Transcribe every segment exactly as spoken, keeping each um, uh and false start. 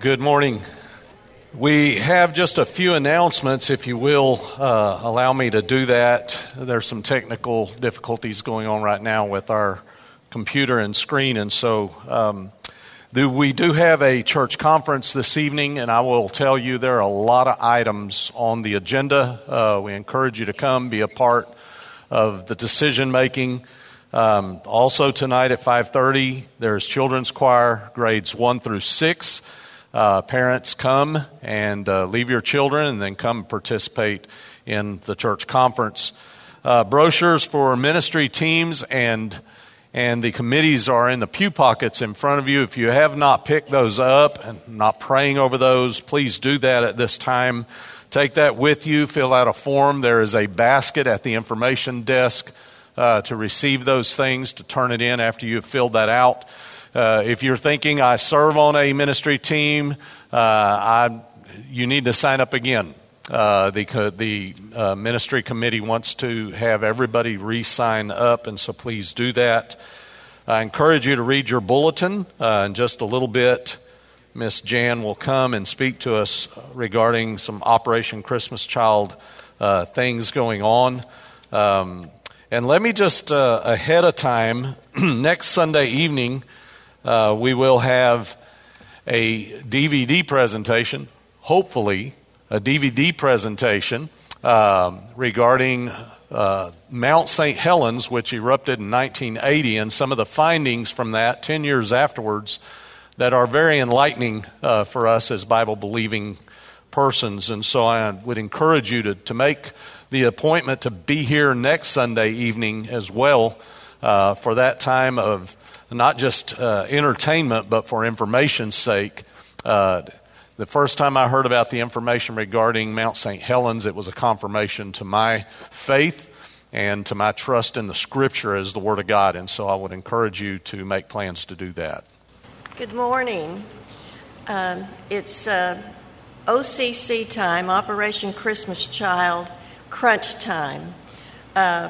Good morning. We have just a few announcements, if you will uh, allow me to do that. There's some technical difficulties going on right now with our computer and screen, and so um, do, we do have a church conference this evening, and I will tell you there are a lot of items on the agenda. Uh, we encourage you to come, be a part of the decision-making. Um, also tonight at five thirty, there's children's choir, grades one through six. Uh, parents, come and uh, leave your children and then come participate in the church conference. Uh, brochures for ministry teams and and the committees are in the pew pockets in front of you. If you have not picked those up and not praying over those, please do that at this time. Take that with you. Fill out a form. There is a basket at the information desk uh, to receive those things, to turn it in after you've filled that out. Uh, if you're thinking, I serve on a ministry team, uh, I, you need to sign up again. Uh, the the uh, ministry committee wants to have everybody re-sign up, and so please do that. I encourage you to read your bulletin. Uh, in just a little bit, Miss Jan will come and speak to us regarding some Operation Christmas Child uh, things going on. Um, and let me just, uh, ahead of time, next Sunday evening, Uh, we will have a D V D presentation, hopefully a D V D presentation um, regarding uh, Mount Saint Helens, which erupted in nineteen eighty, and some of the findings from that ten years afterwards that are very enlightening uh, for us as Bible-believing persons. And so I would encourage you to, to make the appointment to be here next Sunday evening as well uh, for that time of not just uh, entertainment, but for information's sake. Uh, the first time I heard about the information regarding Mount Saint Helens, it was a confirmation to my faith and to my trust in the Scripture as the Word of God. And so I would encourage you to make plans to do that. Good morning. Um, it's uh, O C C time, Operation Christmas Child, crunch time. Uh,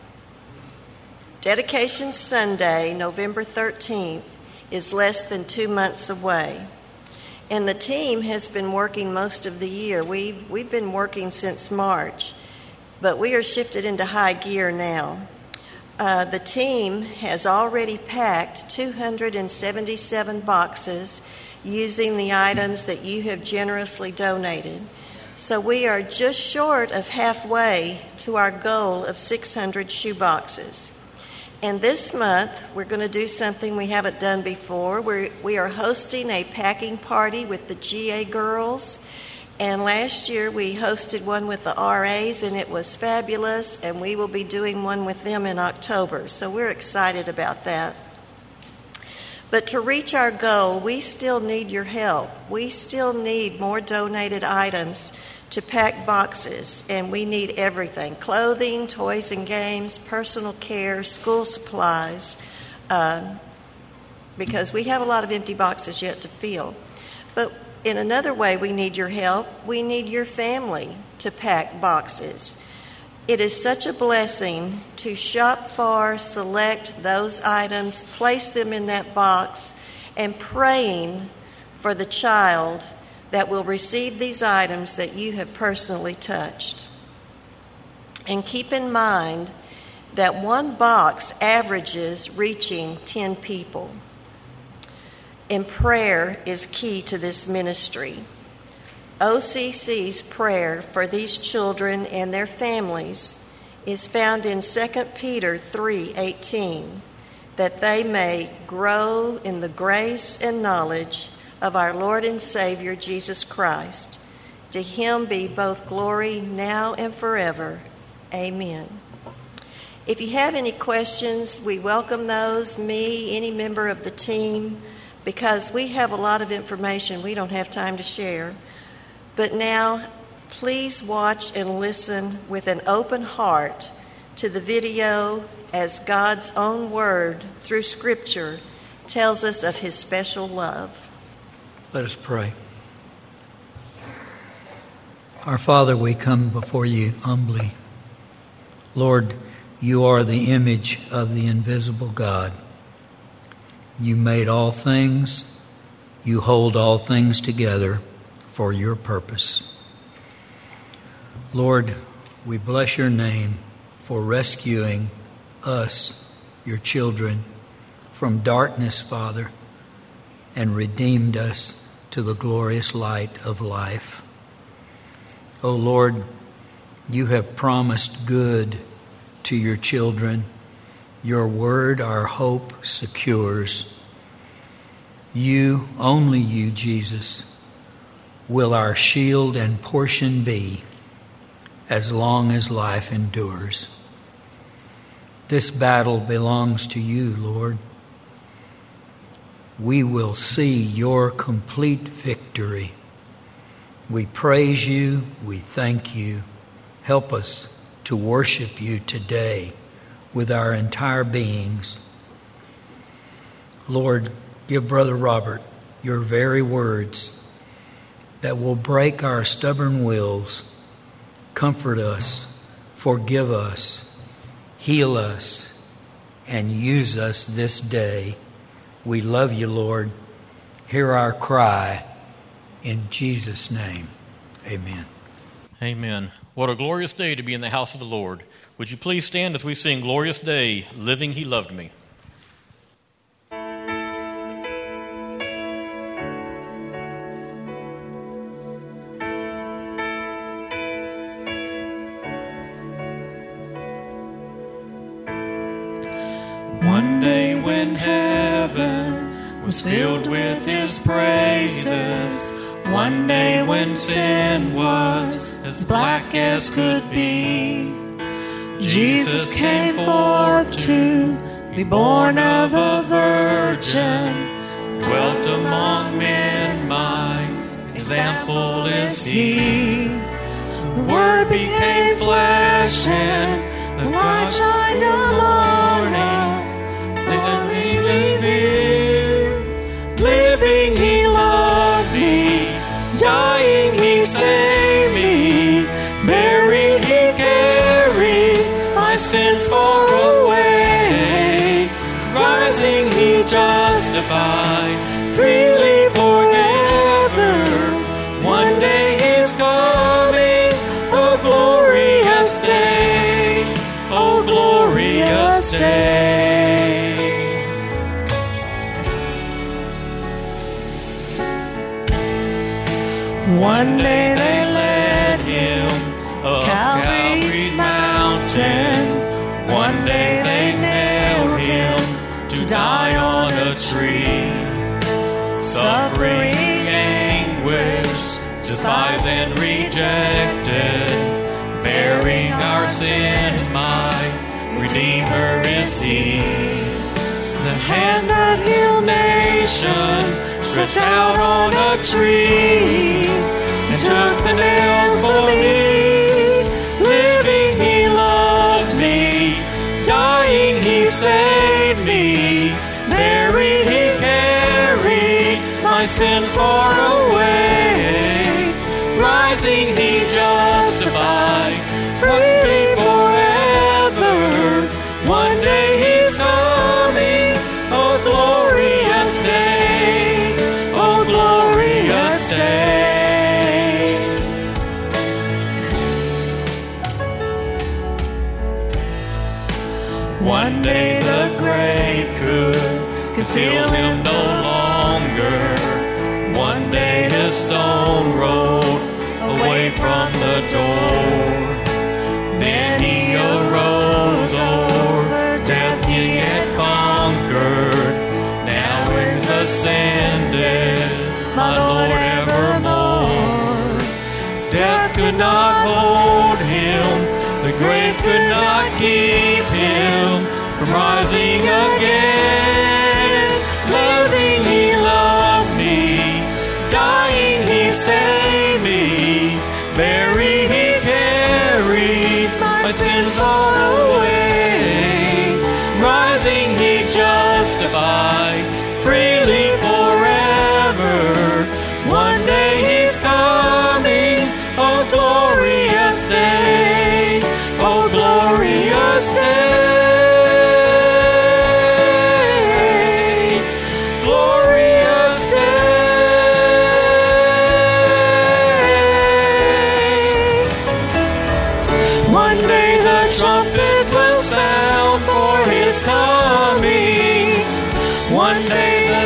Dedication Sunday, November thirteenth, is less than two months away. And the team has been working most of the year. We've, we've been working since March, but we are shifted into high gear now. Uh, the team has already packed two hundred seventy-seven boxes using the items that you have generously donated. So we are just short of halfway to our goal of six hundred shoe boxes. And this month, we're going to do something we haven't done before. We're, we are hosting a packing party with the G A girls. And last year, we hosted one with the R As, and it was fabulous. And we will be doing one with them in October. So we're excited about that. But to reach our goal, we still need your help. We still need more donated items to pack boxes, and we need everything: clothing, toys and games, personal care, school supplies, uh, because we have a lot of empty boxes yet to fill. But in another way, we need your help. We need your family to pack boxes. It is such a blessing to shop for, select those items, place them in that box, and praying for the child that will receive these items that you have personally touched. And keep in mind that one box averages reaching ten people. And prayer is key to this ministry. O C C's prayer for these children and their families is found in Second Peter three eighteen, that they may grow in the grace and knowledge of our Lord and Savior, Jesus Christ. To him be both glory now and forever. Amen. If you have any questions, we welcome those, me, any member of the team, because we have a lot of information we don't have time to share. But now, please watch and listen with an open heart to the video as God's own word through Scripture tells us of his special love. Let us pray. Our Father, we come before you humbly. Lord, you are the image of the invisible God. You made all things. you hold all things together for your purpose. Lord, we bless your name for rescuing us, your children, from darkness, Father, and redeemed us to the glorious light of life. O Lord, you have promised good to your children. Your word, our hope, secures. You, only you, Jesus, will our shield and portion be as long as life endures. This battle belongs to you, Lord. We will see your complete victory. We praise you. We thank you. Help us to worship you today with our entire beings. Lord, give Brother Robert your very words that will break our stubborn wills, comfort us, forgive us, heal us, and use us this day. We love you, Lord. Hear our cry. In Jesus' name, amen. Amen. What a glorious day to be in the house of the Lord. Would you please stand as we sing Glorious Day, Living He Loved Me. One day when heaven was filled with his praises, one day when sin was as black as could be, Jesus came forth to be born of a virgin, dwelt among men, my example is he. The Word became flesh and the light shined among us. Living, living, living he loved me, dying he saved me, buried he carried my sins far away, rising he justified, freely forever. One day he's coming, oh glorious day, oh glorious day. One day they led him up Calvary's mountain. One day they nailed him to die on a tree. Suffering anguish, despised and rejected, bearing our sins, my Redeemer is he. The hand that healed nations stretched out on a tree and took the nails for me. Living he loved me, dying he saved me, buried he carried my sins far away, rising he justified, freely forever. One day he's coming, oh glorious day, oh glorious day. One day the grave could conceal him no longer. One day the stone rolled away from the door. Then he arose over death he had conquered. Now is ascended, my Lord evermore. Death could not hold him, the grave could not keep him from rising again. Living he loved me, dying he saved me, buried he carried my sins far away, rising he justified, freely forever. One day he's coming, oh glorious day, oh glorious day.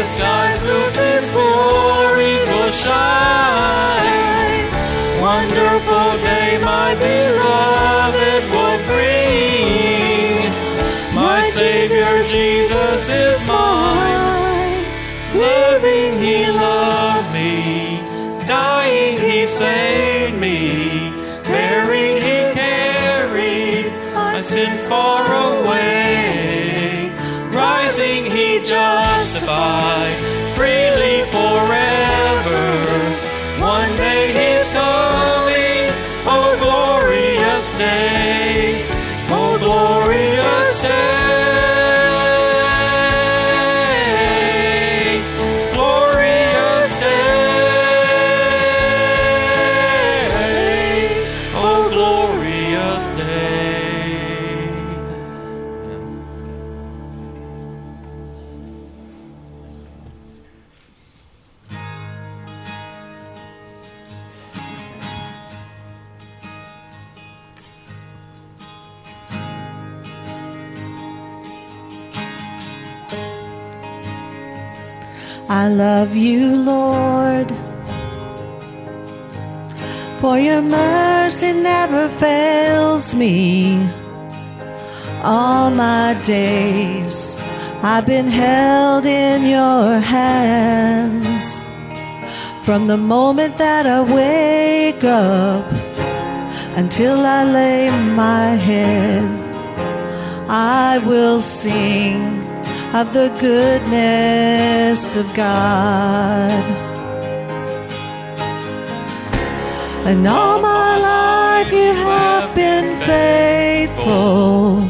skies with His glories will shine. Wonderful day my beloved will bring. My Savior Jesus is mine. Living He loved me, dying He saved me, bearing He carried my sins far away, rising He justified freely forever. One day He's coming, oh glorious day, oh glorious day. I love you, Lord, for your mercy never fails me. All my days I've been held in your hands. From the moment that I wake up until I lay my head, I will sing of the goodness of God. And all my life you have been faithful.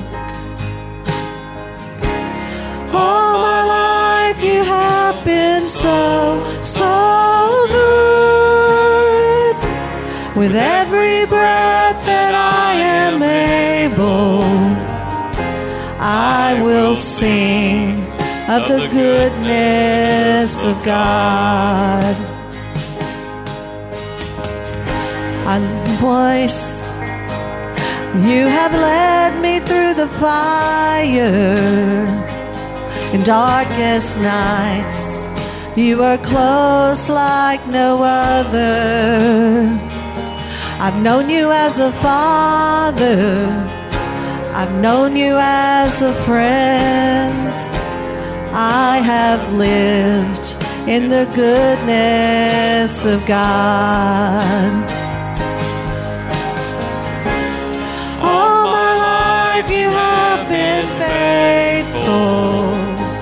All my life you have been so, so good. With every breath that I am able, I will sing of the goodness of God. On voice, you have led me through the fire. In darkest nights, you are close like no other. I've known you as a father, I've known you as a friend. I have lived in the goodness of God. All my life you have been faithful.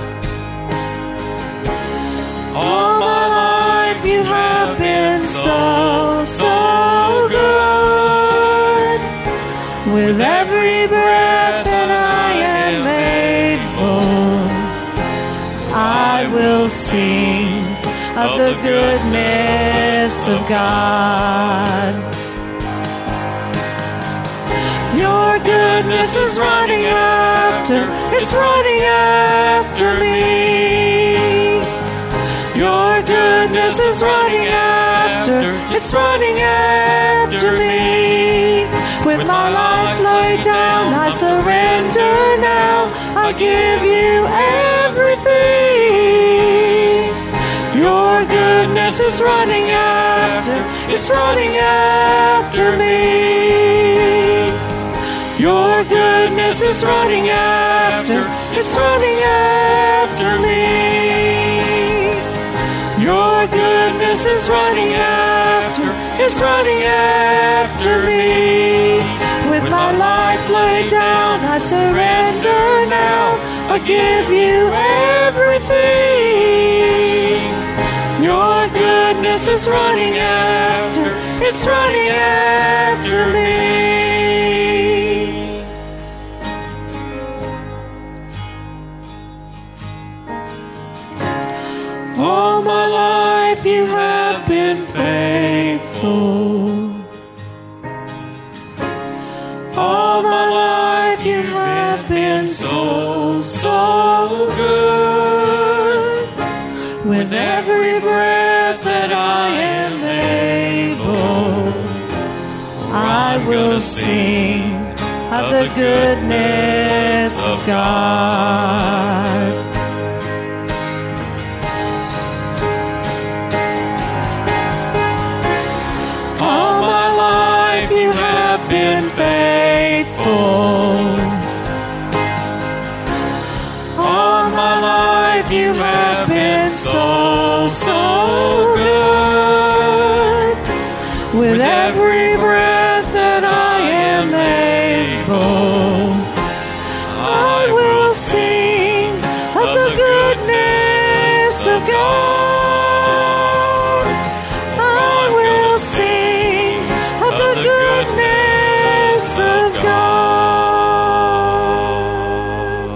All my life you have been so, so good. With every breath that I am able, I will sing of the goodness of God. Your goodness is running after, it's running after me. Your goodness is running after, it's running after me. With my life laid down, I surrender now. I give you everything. Your goodness is running after, it's running after me. Your goodness is running after, it's running after me. Your goodness is running after, it's running after me. With my life laid down, I surrender now. I give you everything. Your goodness is running after, it's running after me. All my life you have been faithful. All my life you have been so, so good. With every breath that I am able, I will sing of the goodness of God. faithful. All my life you have been so, so good. With every breath that I am able, I will sing of the goodness of God. I will sing of the goodness of God.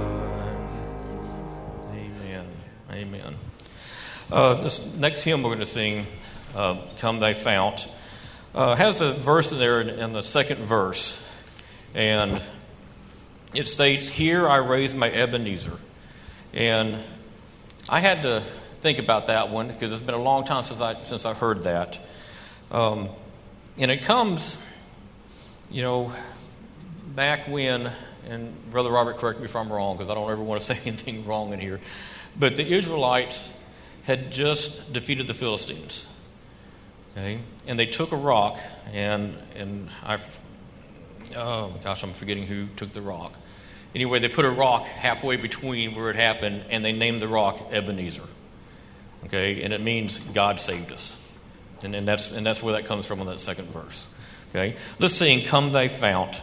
Amen. Amen. Uh, this next hymn we're going to sing, uh, Come Thy Fount, uh, has a verse in there in, in the second verse. And it states, "Here I raise my Ebenezer." And I had to think about that one because it's been a long time since I since I heard that. Um, and it comes, you know, back when, and Brother Robert, correct me if I'm wrong because I don't ever want to say anything wrong in here, but the Israelites had just defeated the Philistines. Okay, and they took a rock, and and I, oh gosh, I'm forgetting who took the rock. Anyway, they put a rock halfway between where it happened, and they named the rock Ebenezer. Okay, and it means God saved us, and, and that's and that's where that comes from in that second verse. Okay, let's sing "Come Thy Fount."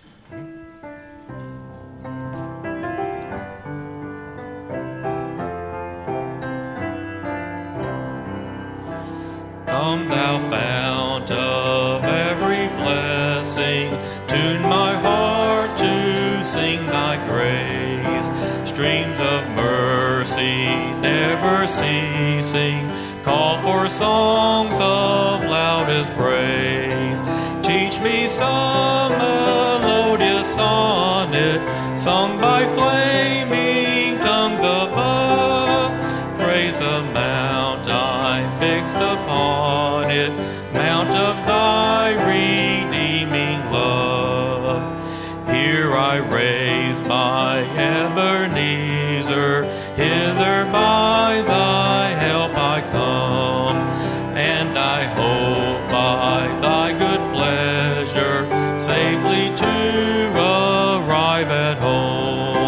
Come thou fount of every blessing, tune my heart to sing thy grace. Streams of mercy never ceasing, call for songs of loudest praise. Teach me some melodious sonnet, sung by flaming tongues above. Praise the mount I fixed upon it, mount of thy redeeming love. Here I raise my Ebenezer, hither by thy help I come, and I hope by thy good pleasure safely to arrive at home.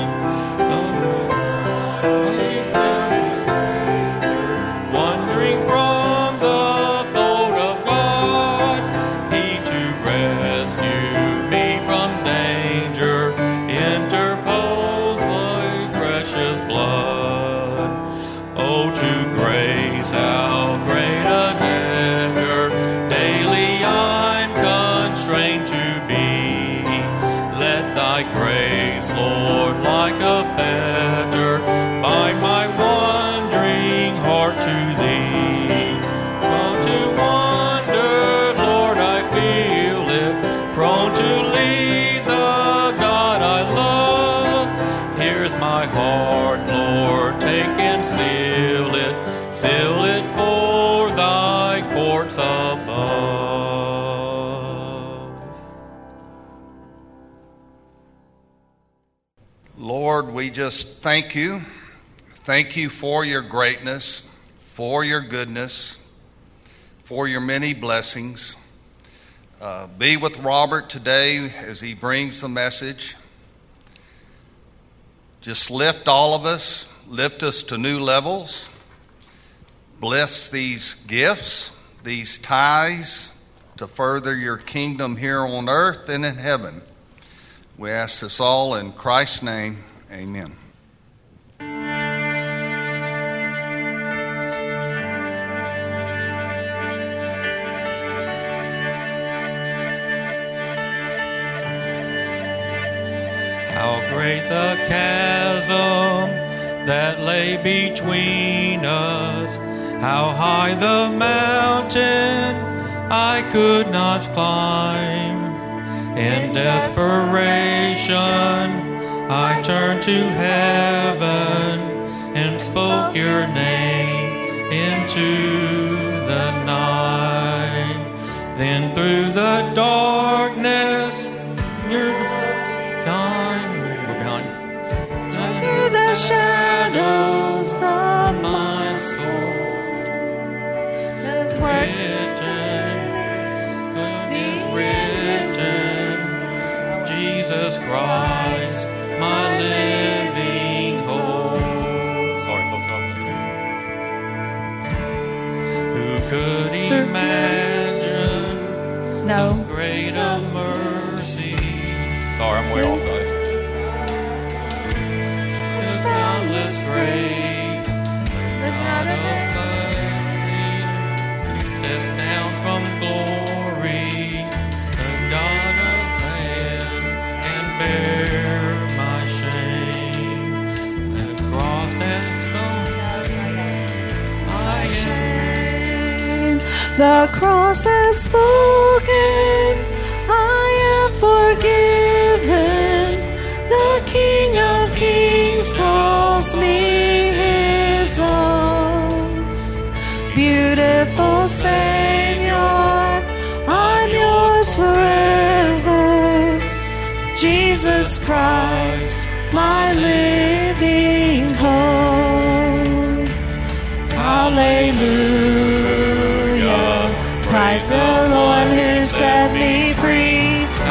Lord, we just thank you. Thank you for your greatness, for your goodness, for your many blessings. Uh, be with Robert today as he brings the message. Just lift all of us, lift us to new levels. Bless these gifts, these tithes to further your kingdom here on earth and in heaven. We ask this all in Christ's name. Amen. How great the chasm that lay between us, how high the mountain I could not climb. In desperation, I turned to heaven and spoke your name into the night. Then through the darkness, you're behind. We're behind. Through the shadows of my soul, that word No. greater mercy. Sorry, I'm way off, guys. The countless grace, the God of mercy, step down from glory, the God of hand, and bear my shame. The cross has spoken my shame. The cross has spoken, I am forgiven. The King of Kings calls me his own. Beautiful Savior, I'm yours forever. Jesus Christ, my living hope. Hallelujah. Christ the Lord who set me free.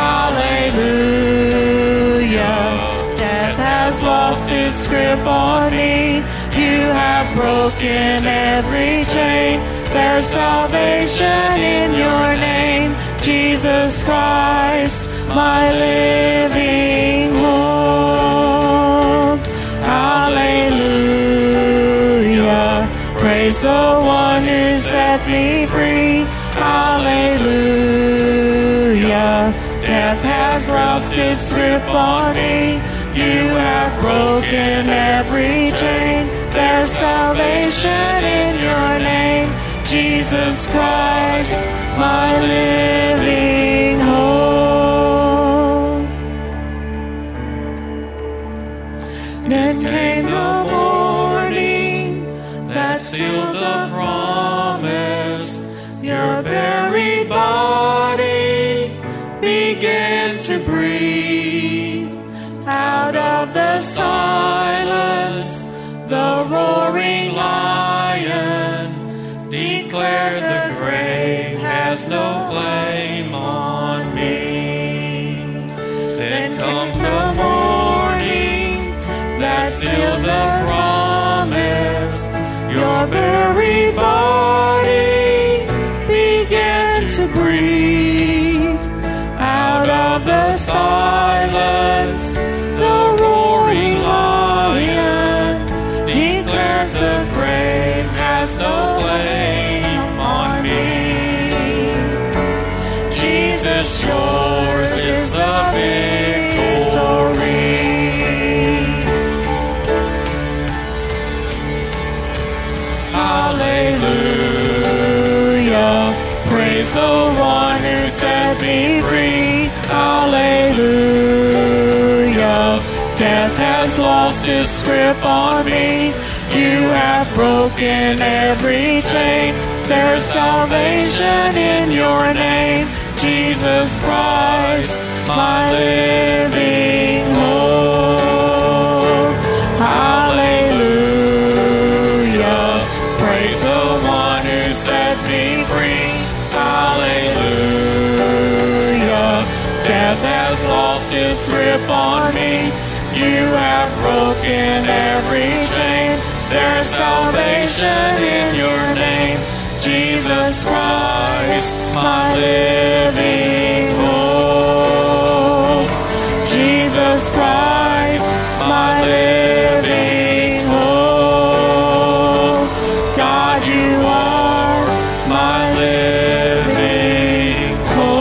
Hallelujah. Death has lost its grip on me. You have broken every chain. There's salvation in your name, Jesus Christ, my living hope. Hallelujah. Praise the one who set me free. Hallelujah. Death has lost its grip on me. You have broken every chain. There's salvation in your name, Jesus Christ, my living hope. Then came the morning that sealed the promise. Your buried body began to breathe. Out of the silence, the roaring lion declared the grave has no claim on me. Then comes the morning that sealed the promise. Your buried body began to breathe. Out of the silence, the roaring lion declares the grave has no claim on me. Jesus, yours is the victory. Hallelujah. Praise the one who set me free. Hallelujah. Death has lost its grip on me. You have broken every chain. There's salvation in your name, Jesus Christ, my living hope. Hallelujah. Praise the one who set me free. Hallelujah. Death has lost its grip on me. You have broken every chain. There's salvation in your name, Jesus Christ, my living hope. Jesus Christ, my living hope. God, you are my living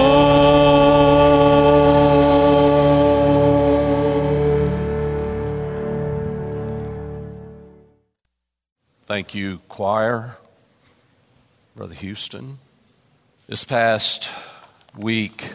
hope. Thank you, choir, Brother Houston. This past week,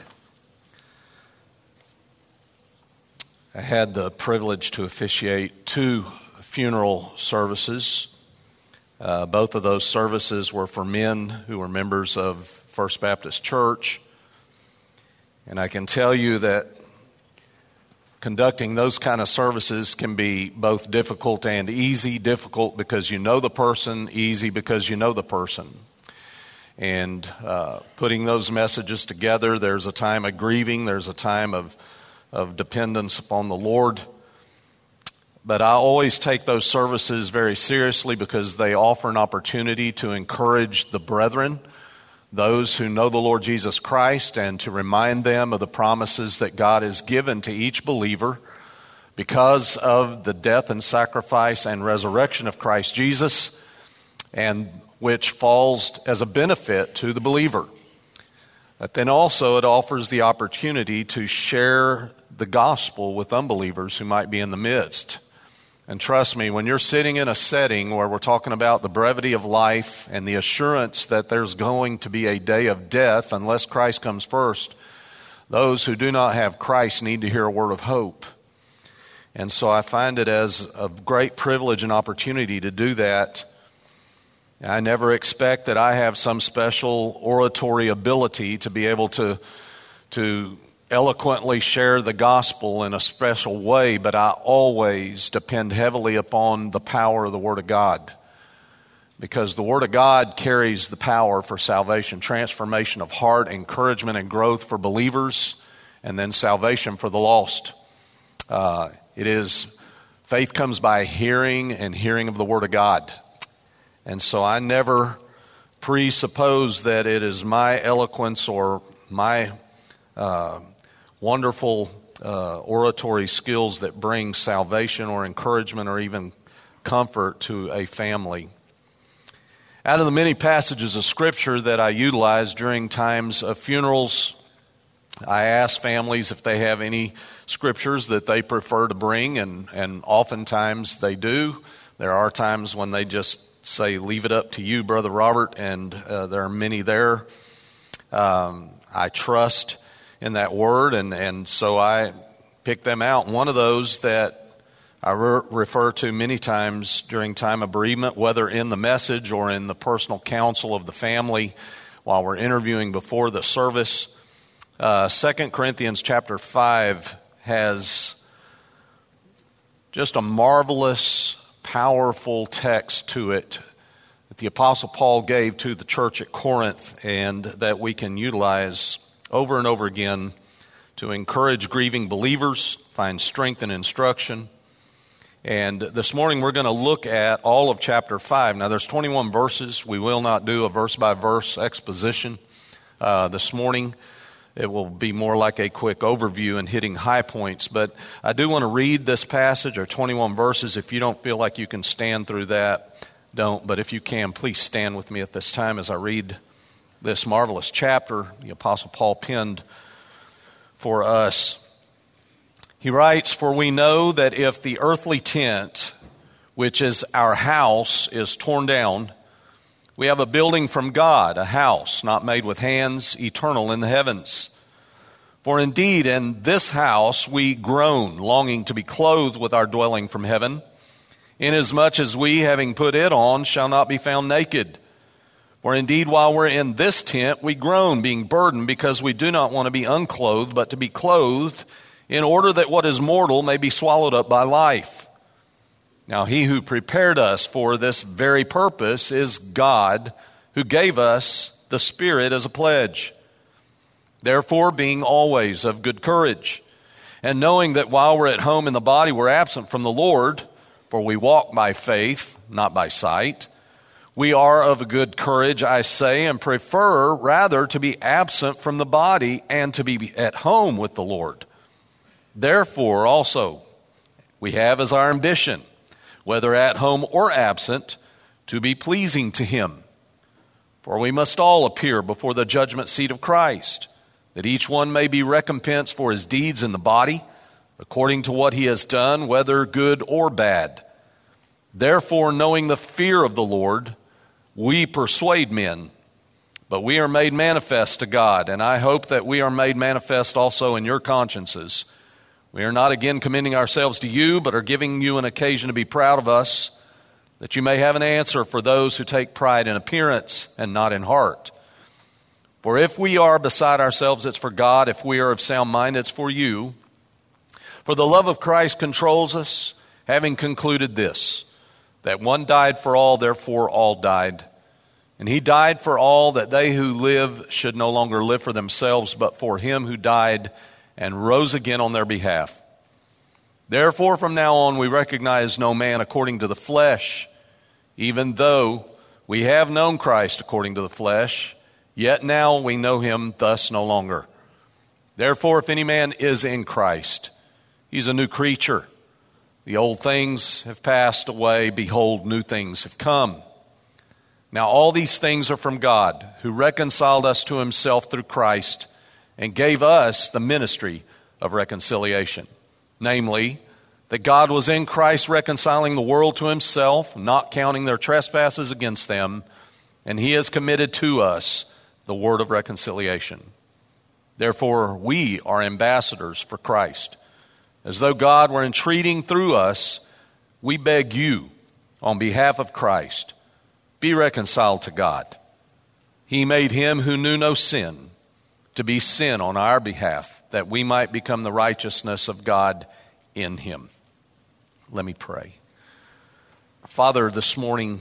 I had the privilege to officiate two funeral services. Uh, both of those services were for men who were members of First Baptist Church. And I can tell you that conducting those kind of services can be both difficult and easy. Difficult because you know the person, easy because you know the person. And uh, putting those messages together, there's a time of grieving, there's a time of, of dependence upon the Lord. But I always take those services very seriously because they offer an opportunity to encourage the brethren those who know the Lord Jesus Christ and to remind them of the promises that God has given to each believer because of the death and sacrifice and resurrection of Christ Jesus, and which falls as a benefit to the believer. But then also it offers the opportunity to share the gospel with unbelievers who might be in the midst. And trust me, when you're sitting in a setting where we're talking about the brevity of life and the assurance that there's going to be a day of death unless Christ comes first, those who do not have Christ need to hear a word of hope. And so I find it as a great privilege and opportunity to do that. I never expect that I have some special oratory ability to be able to, to eloquently share the gospel in a special way, but I always depend heavily upon the power of the Word of God, because the Word of God carries the power for salvation, transformation of heart, encouragement and growth for believers, and then salvation for the lost. Uh, it is, faith comes by hearing, and hearing of the Word of God. And so I never presuppose that it is my eloquence or my uh, wonderful uh, oratory skills that bring salvation or encouragement or even comfort to a family. Out of the many passages of Scripture that I utilize during times of funerals, I ask families if they have any scriptures that they prefer to bring, and, and oftentimes they do. There are times when they just say, leave it up to you, Brother Robert, and uh, there are many there. Um, I trust in that word, and, and so I pick them out. One of those that I re- refer to many times during time of bereavement, whether in the message or in the personal counsel of the family while we're interviewing before the service, uh, Second Corinthians chapter five has just a marvelous, powerful text to it that the Apostle Paul gave to the church at Corinth, and that we can utilize over and over again to encourage grieving believers, find strength and instruction. And this morning we're going to look at all of chapter five. Now there's twenty-one verses. We will not do a verse-by-verse exposition uh, this morning. It will be more like a quick overview and hitting high points. But I do want to read this passage, or twenty-one verses. If you don't feel like you can stand through that, don't. But if you can, please stand with me at this time as I read this marvelous chapter the Apostle Paul penned for us. He writes, "For we know that if the earthly tent, which is our house, is torn down, we have a building from God, a house not made with hands, eternal in the heavens. For indeed in this house we groan, longing to be clothed with our dwelling from heaven, inasmuch as we, having put it on, shall not be found naked. For indeed while we're in this tent we groan, being burdened, because we do not want to be unclothed, but to be clothed, in order that what is mortal may be swallowed up by life. Now he who prepared us for this very purpose is God, who gave us the Spirit as a pledge. Therefore, being always of good courage, and knowing that while we're at home in the body, we're absent from the Lord, for we walk by faith, not by sight. We are of a good courage, I say, and prefer rather to be absent from the body and to be at home with the Lord. Therefore, also, we have as our ambition, whether at home or absent, to be pleasing to Him. For we must all appear before the judgment seat of Christ, that each one may be recompensed for his deeds in the body, according to what he has done, whether good or bad. Therefore, knowing the fear of the Lord, we persuade men, but we are made manifest to God, and I hope that we are made manifest also in your consciences. We are not again commending ourselves to you, but are giving you an occasion to be proud of us, that you may have an answer for those who take pride in appearance and not in heart. For if we are beside ourselves, it's for God. If we are of sound mind, it's for you. For the love of Christ controls us, having concluded this, that one died for all, therefore all died. And He died for all, that they who live should no longer live for themselves, but for Him who died and rose again on their behalf. Therefore, from now on, we recognize no man according to the flesh. Even though we have known Christ according to the flesh, yet now we know him thus no longer. Therefore, if any man is in Christ, he's a new creature. The old things have passed away. Behold, new things have come. Now all these things are from God, who reconciled us to himself through Christ and gave us the ministry of reconciliation. Namely, that God was in Christ reconciling the world to himself, not counting their trespasses against them, and he has committed to us the word of reconciliation. Therefore, we are ambassadors for Christ. As though God were entreating through us, we beg you, on behalf of Christ, be reconciled to God. He made him who knew no sin to be sin on our behalf, that we might become the righteousness of God in him. Let me pray. Father, this morning,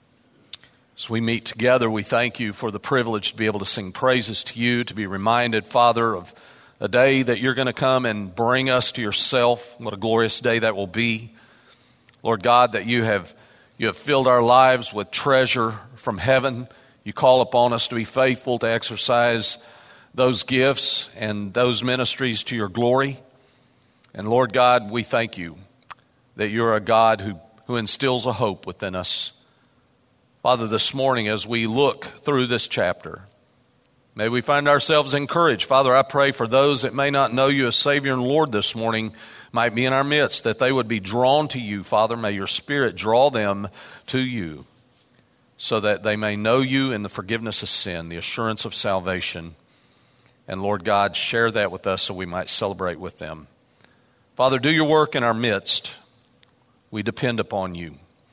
as we meet together, we thank you for the privilege to be able to sing praises to you, to be reminded, Father, of a day that you're going to come and bring us to yourself. What a glorious day that will be. Lord God, that you have you have filled our lives with treasure from heaven. You call upon us to be faithful to exercise those gifts and those ministries to your glory. And Lord God, we thank you that you're a God who, who instills a hope within us. Father, this morning as we look through this chapter, may we find ourselves encouraged. Father, I pray for those that may not know you as Savior and Lord this morning, might be in our midst, that they would be drawn to you. Father, may your Spirit draw them to you so that they may know you in the forgiveness of sin, the assurance of salvation. And Lord God, share that with us so we might celebrate with them. Father, do your work in our midst. We depend upon you.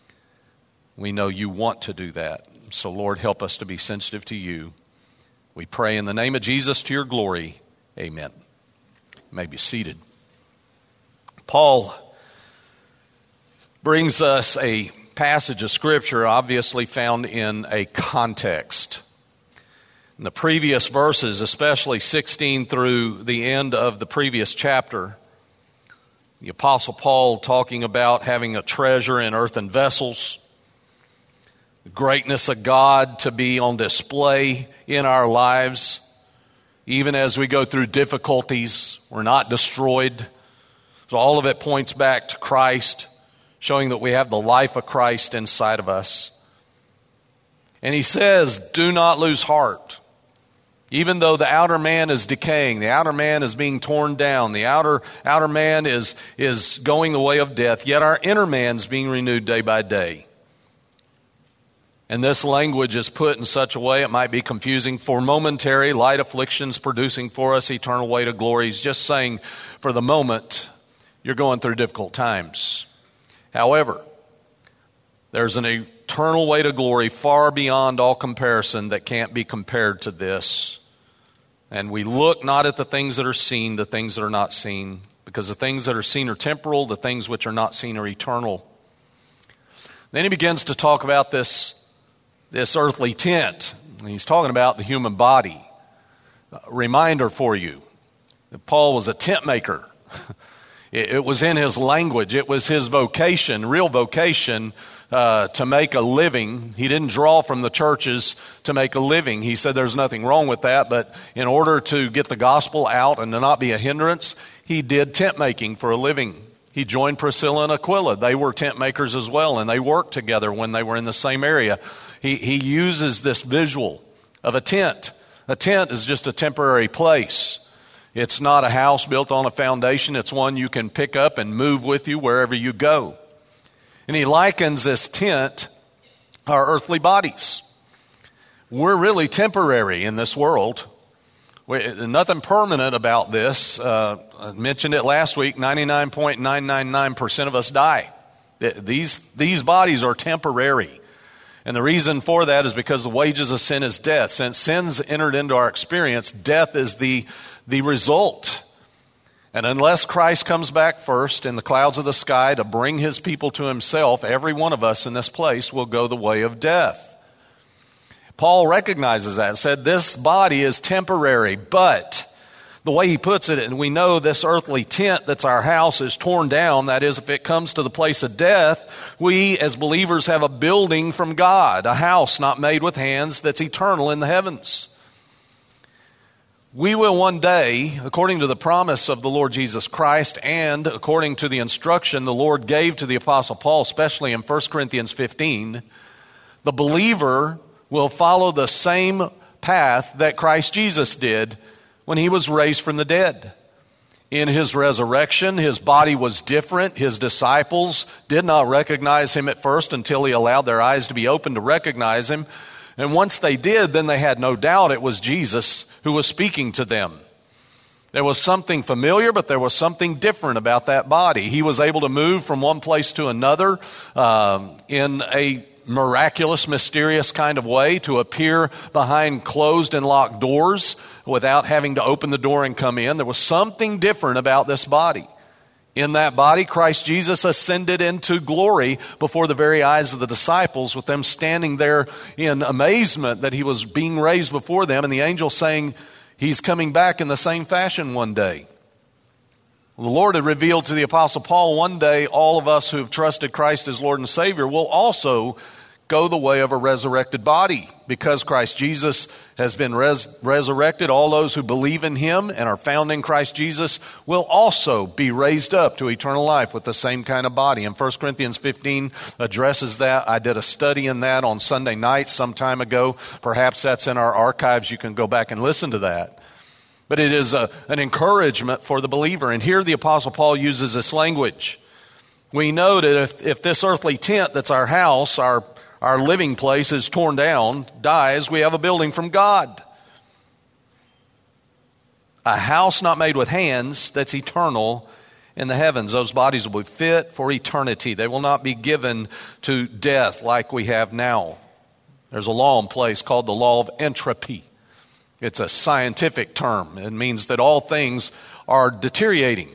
We know you want to do that. So, Lord, help us to be sensitive to you. We pray in the name of Jesus to your glory. Amen. You may be seated. Paul brings us a passage of Scripture obviously found in a context. In the previous verses, especially sixteen through the end of the previous chapter, the Apostle Paul talking about having a treasure in earthen vessels, the greatness of God to be on display in our lives. Even as we go through difficulties, we're not destroyed. So all of it points back to Christ, showing that we have the life of Christ inside of us. And he says, do not lose heart. Even though the outer man is decaying, the outer man is being torn down, the outer outer man is, is going the way of death, yet our inner man is being renewed day by day. And this language is put in such a way it might be confusing. For momentary light afflictions producing for us eternal weight of glory. He's just saying for the moment you're going through difficult times. However, there's an eternal weight of glory far beyond all comparison that can't be compared to this. And we look not at the things that are seen, the things that are not seen, because the things that are seen are temporal, the things which are not seen are eternal. Then he begins to talk about this, this earthly tent. And he's talking about the human body. A reminder for you that Paul was a tent maker. It, it was in his language. It was his vocation, real vocation, Uh, to make a living. He didn't draw from the churches to make a living. He said there's nothing wrong with that, but in order to get the gospel out and to not be a hindrance, he did tent making for a living. He joined Priscilla and Aquila. They were tent makers as well, and they worked together when they were in the same area. He, he uses this visual of a tent. A tent is just a temporary place. It's not a house built on a foundation. It's one you can pick up and move with you wherever you go. And he likens this tent, our earthly bodies. We're really temporary in this world. We, nothing permanent about this. Uh, I mentioned it last week, ninety-nine point nine nine nine percent of us die. These, these bodies are temporary. And the reason for that is because the wages of sin is death. Since sin's entered into our experience, death is the, the result. And unless Christ comes back first in the clouds of the sky to bring his people to himself, every one of us in this place will go the way of death. Paul recognizes that and said this body is temporary, but the way he puts it, and we know this earthly tent that's our house is torn down. That is, if it comes to the place of death, we as believers have a building from God, a house not made with hands that's eternal in the heavens. We will one day, according to the promise of the Lord Jesus Christ and according to the instruction the Lord gave to the Apostle Paul, especially in First Corinthians fifteen, the believer will follow the same path that Christ Jesus did when he was raised from the dead. In his resurrection, his body was different. His disciples did not recognize him at first until he allowed their eyes to be opened to recognize him. And once they did, then they had no doubt it was Jesus who was speaking to them. There was something familiar, but there was something different about that body. He was able to move from one place to another um, in a miraculous, mysterious kind of way, to appear behind closed and locked doors without having to open the door and come in. There was something different about this body. In that body, Christ Jesus ascended into glory before the very eyes of the disciples, with them standing there in amazement that he was being raised before them, and the angel saying he's coming back in the same fashion one day. The Lord had revealed to the Apostle Paul, one day all of us who have trusted Christ as Lord and Savior will also go the way of a resurrected body. Because Christ Jesus has been res- resurrected, all those who believe in him and are found in Christ Jesus will also be raised up to eternal life with the same kind of body. And First Corinthians fifteen addresses that. I did a study in that on Sunday night some time ago. Perhaps that's in our archives. You can go back and listen to that. But it is a, an encouragement for the believer. And here the Apostle Paul uses this language. We know that if, if this earthly tent that's our house, our Our living place is torn down, dies, we have a building from God. A house not made with hands that's eternal in the heavens. Those bodies will be fit for eternity. They will not be given to death like we have now. There's a law in place called the law of entropy. It's a scientific term. It means that all things are deteriorating.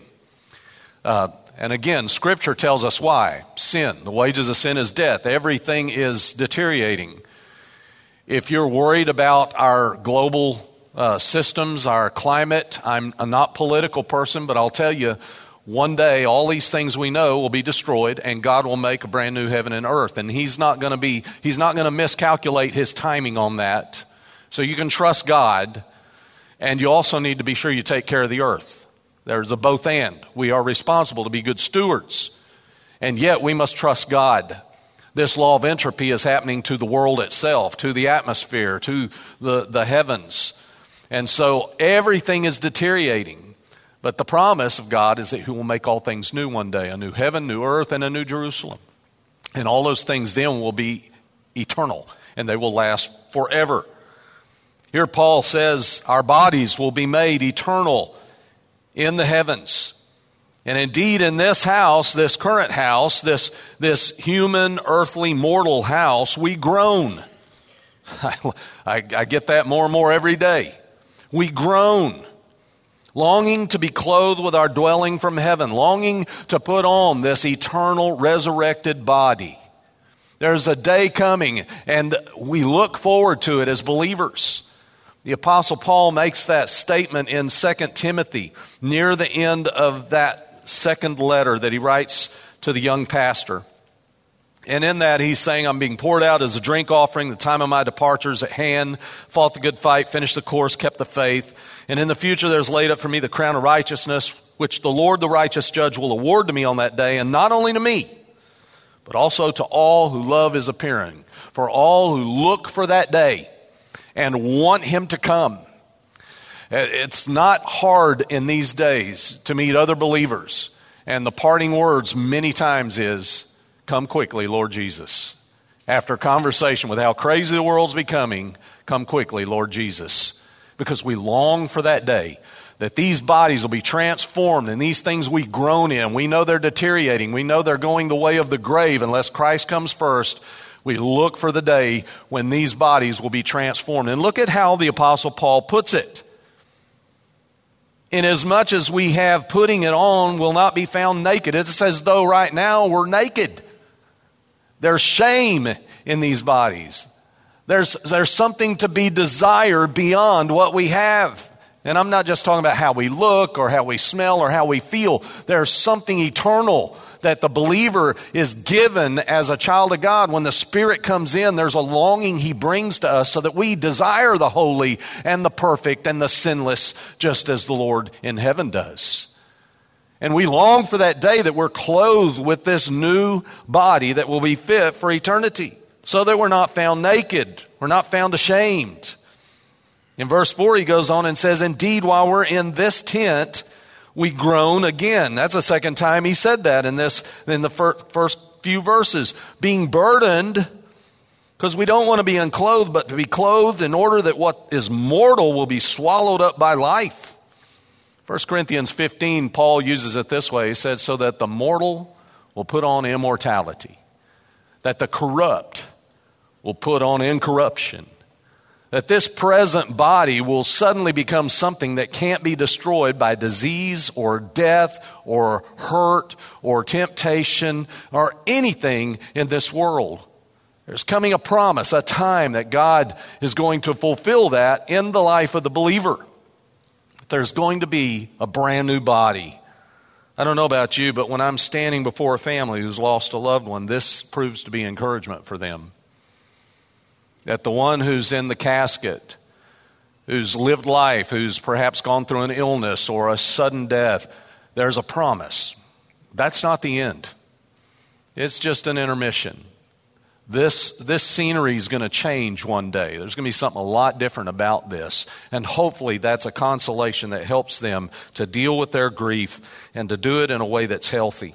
Uh, And again, Scripture tells us why. Sin. The wages of sin is death. Everything is deteriorating. If you're worried about our global uh, systems, our climate, I'm a not political person, but I'll tell you, one day all these things we know will be destroyed, and God will make a brand new heaven and earth. And He's not going to be, He's not going to miscalculate His timing on that. So you can trust God, and you also need to be sure you take care of the earth. There's a both and. We are responsible to be good stewards. And yet we must trust God. This law of entropy is happening to the world itself, to the atmosphere, to the, the heavens. And so everything is deteriorating. But the promise of God is that He will make all things new one day. A new heaven, new earth, and a new Jerusalem. And all those things then will be eternal. And they will last forever. Here Paul says our bodies will be made eternal in the heavens. And indeed in this house, this current house, this, this human, earthly, mortal house, we groan. I, I, I get that more and more every day. We groan, longing to be clothed with our dwelling from heaven, longing to put on this eternal resurrected body. There's a day coming, and we look forward to it as believers. The Apostle Paul makes that statement in Second Timothy, near the end of that second letter that he writes to the young pastor. And in that he's saying, I'm being poured out as a drink offering. The time of my departure is at hand. Fought the good fight, finished the course, kept the faith. And in the future there's laid up for me the crown of righteousness, which the Lord, the righteous judge, will award to me on that day. And not only to me, but also to all who love His appearing. For all who look for that day and want Him to come. It's not hard in these days to meet other believers. And the parting words many times is, come quickly, Lord Jesus. After a conversation with how crazy the world's becoming, come quickly, Lord Jesus. Because we long for that day that these bodies will be transformed, and these things we groan in, we know they're deteriorating. We know they're going the way of the grave unless Christ comes first. We look for the day when these bodies will be transformed. And look at how the Apostle Paul puts it. Inasmuch as we have putting it on will not be found naked. It's as though right now we're naked. There's shame in these bodies. There's, there's something to be desired beyond what we have. And I'm not just talking about how we look or how we smell or how we feel. There's something eternal that the believer is given as a child of God. When the Spirit comes in, there's a longing He brings to us so that we desire the holy and the perfect and the sinless, just as the Lord in heaven does. And we long for that day that we're clothed with this new body that will be fit for eternity, so that we're not found naked, we're not found ashamed. In verse four, he goes on and says, indeed, while we're in this tent, we groan again. That's the second time he said that in this, in the first, first few verses. Being burdened, because we don't want to be unclothed, but to be clothed in order that what is mortal will be swallowed up by life. First Corinthians fifteen, Paul uses it this way. He said, so that the mortal will put on immortality, that the corrupt will put on incorruption, that this present body will suddenly become something that can't be destroyed by disease or death or hurt or temptation or anything in this world. There's coming a promise, a time that God is going to fulfill that in the life of the believer. There's going to be a brand new body. I don't know about you, but when I'm standing before a family who's lost a loved one, this proves to be encouragement for them. That the one who's in the casket, who's lived life, who's perhaps gone through an illness or a sudden death, there's a promise. That's not the end. It's just an intermission. This, this scenery is going to change one day. There's going to be something a lot different about this. And hopefully that's a consolation that helps them to deal with their grief and to do it in a way that's healthy.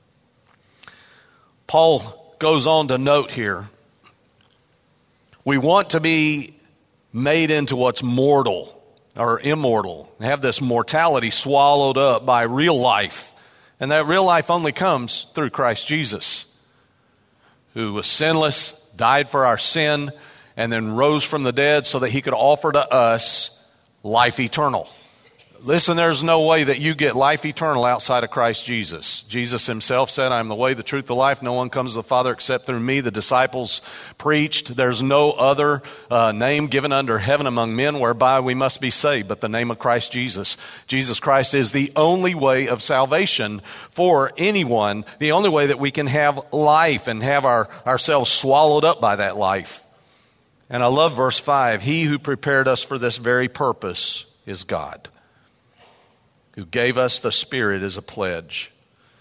Paul goes on to note here, we want to be made into what's mortal or immortal, have this mortality swallowed up by real life. And that real life only comes through Christ Jesus, who was sinless, died for our sin, and then rose from the dead so that He could offer to us life eternal. Listen, there's no way that you get life eternal outside of Christ Jesus. Jesus Himself said, I am the way, the truth, the life. No one comes to the Father except through me. The disciples preached, there's no other uh, name given under heaven among men whereby we must be saved but the name of Christ Jesus. Jesus Christ is the only way of salvation for anyone, the only way that we can have life and have our, ourselves swallowed up by that life. And I love verse five. He who prepared us for this very purpose is God, who gave us the Spirit as a pledge.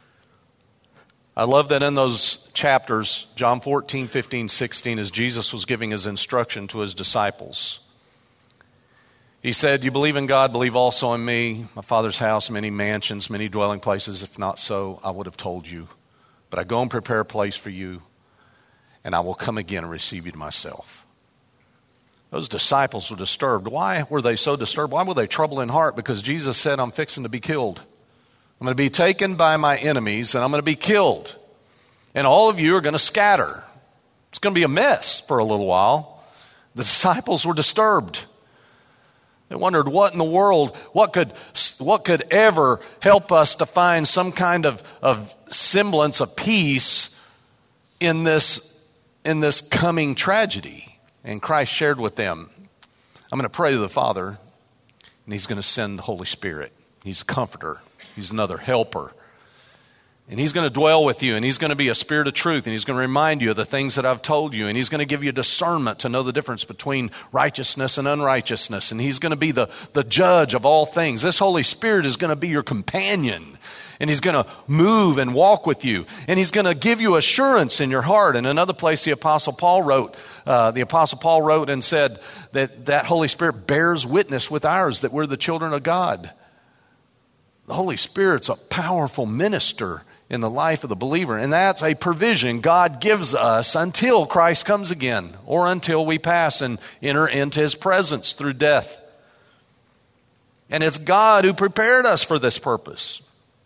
I love that in those chapters, John fourteen, fifteen, sixteen, as Jesus was giving His instruction to His disciples, He said, you believe in God, believe also in me. My Father's house, many mansions, many dwelling places. If not so, I would have told you. But I go and prepare a place for you, and I will come again and receive you to myself. Those disciples were disturbed. Why were they so disturbed? Why were they troubled in heart? Because Jesus said, I'm fixing to be killed. I'm going to be taken by my enemies, and I'm going to be killed. And all of you are going to scatter. It's going to be a mess for a little while. The disciples were disturbed. They wondered what in the world, what could, what could ever help us to find some kind of, of semblance of peace in this, in this coming tragedy. And Christ shared with them, I'm going to pray to the Father, and He's going to send the Holy Spirit. He's a comforter. He's another helper. And He's going to dwell with you, and He's going to be a Spirit of truth, and He's going to remind you of the things that I've told you, and He's going to give you discernment to know the difference between righteousness and unrighteousness, and He's going to be the, the judge of all things. This Holy Spirit is going to be your companion, and He's going to move and walk with you, and He's going to give you assurance in your heart. And another place the Apostle Paul wrote, uh, the Apostle Paul wrote and said that that Holy Spirit bears witness with ours that we're the children of God. The Holy Spirit's a powerful minister in the life of the believer, and that's a provision God gives us until Christ comes again, or until we pass and enter into His presence through death. And it's God who prepared us for this purpose.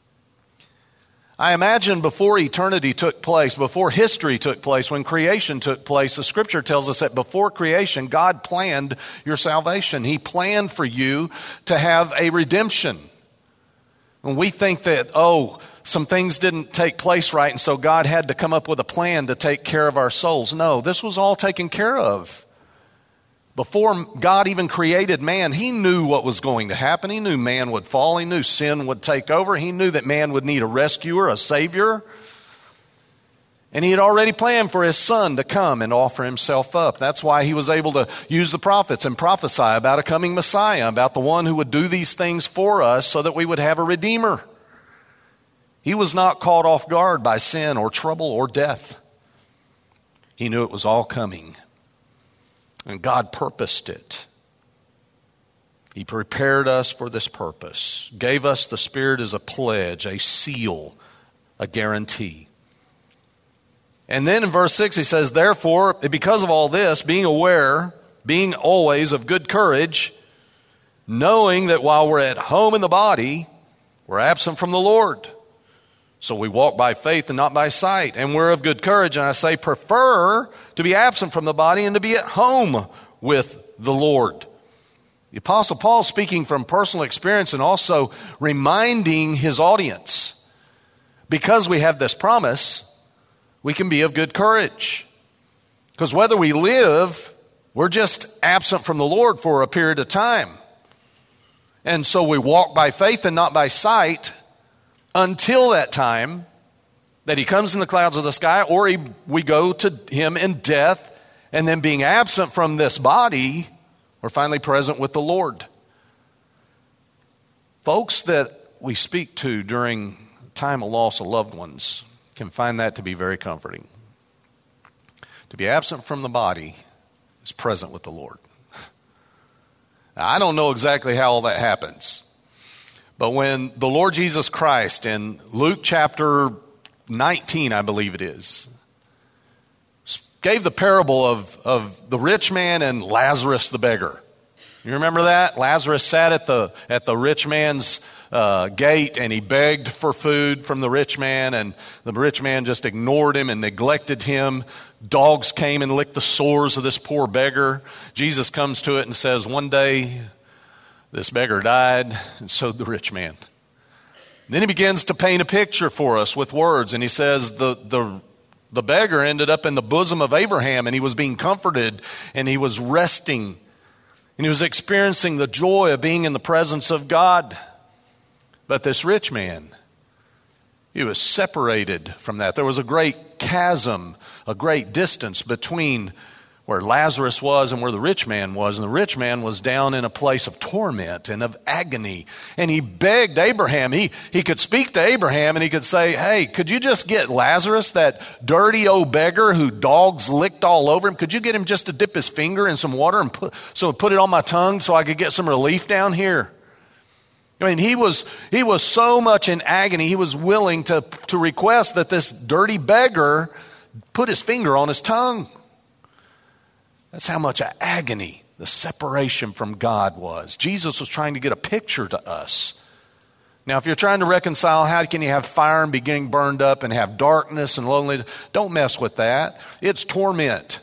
I imagine before eternity took place, before history took place, when creation took place, the Scripture tells us that before creation, God planned your salvation. He planned for you to have a redemption. When we think that, oh, some things didn't take place right, and so God had to come up with a plan to take care of our souls. No, this was all taken care of. Before God even created man, he knew what was going to happen. He knew man would fall. He knew sin would take over. He knew that man would need a rescuer, a savior. And he had already planned for his son to come and offer himself up. That's why he was able to use the prophets and prophesy about a coming Messiah, about the one who would do these things for us so that we would have a Redeemer. He was not caught off guard by sin or trouble or death. He knew it was all coming. And God purposed it. He prepared us for this purpose, gave us the Spirit as a pledge, a seal, a guarantee. And then in verse six he says, therefore, because of all this, being aware, being always of good courage, knowing that while we're at home in the body, we're absent from the Lord. So we walk by faith and not by sight, and we're of good courage. And I say, prefer to be absent from the body and to be at home with the Lord. The Apostle Paul, speaking from personal experience and also reminding his audience, because we have this promise, we can be of good courage. Because whether we live, we're just absent from the Lord for a period of time. And so we walk by faith and not by sight, until that time that he comes in the clouds of the sky, or he, we go to him in death, and then being absent from this body, we're finally present with the Lord. Folks that we speak to during time of loss of loved ones can find that to be very comforting. To be absent from the body is present with the Lord. Now, I don't know exactly how all that happens. But when the Lord Jesus Christ in Luke chapter nineteen, I believe it is, gave the parable of, of the rich man and Lazarus the beggar. You remember that? Lazarus sat at the at the rich man's uh, gate and he begged for food from the rich man, and the rich man just ignored him and neglected him. Dogs came and licked the sores of this poor beggar. Jesus comes to it and says, one day this beggar died, and so did the rich man. Then he begins to paint a picture for us with words, and he says the, the, the beggar ended up in the bosom of Abraham, and he was being comforted, and he was resting, and he was experiencing the joy of being in the presence of God. But this rich man, he was separated from that. There was a great chasm, a great distance between where Lazarus was and where the rich man was. And the rich man was down in a place of torment and of agony. And he begged Abraham. He, he could speak to Abraham and he could say, hey, could you just get Lazarus, that dirty old beggar who dogs licked all over him? Could you get him just to dip his finger in some water and put, so put it on my tongue so I could get some relief down here? I mean, he was he was so much in agony, he was willing to, to request that this dirty beggar put his finger on his tongue. That's how much agony the separation from God was. Jesus was trying to get a picture to us. Now, if you're trying to reconcile, how can you have fire and be getting burned up and have darkness and loneliness? Don't mess with that. It's torment.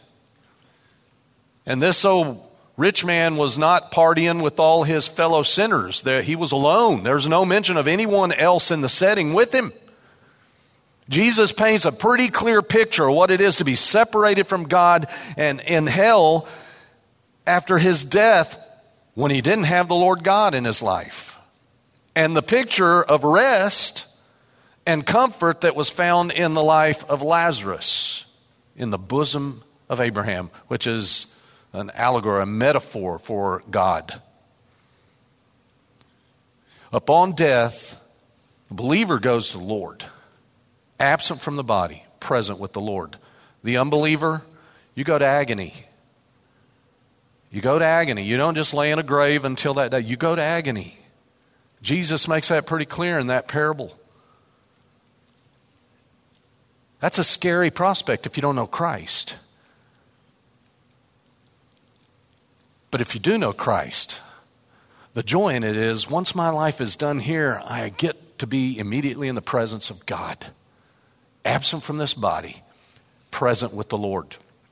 And this old rich man was not partying with all his fellow sinners. There, he was alone. There's no mention of anyone else in the setting with him. Jesus paints a pretty clear picture of what it is to be separated from God and in hell after his death when he didn't have the Lord God in his life. And the picture of rest and comfort that was found in the life of Lazarus in the bosom of Abraham, which is an allegory, a metaphor for God. Upon death, the believer goes to the Lord. Absent from the body, present with the Lord. The unbeliever, you go to agony. You go to agony. You don't just lay in a grave until that day. You go to agony. Jesus makes that pretty clear in that parable. That's a scary prospect if you don't know Christ. But if you do know Christ, the joy in it is once my life is done here, I get to be immediately in the presence of God. Absent from this body, present with the Lord.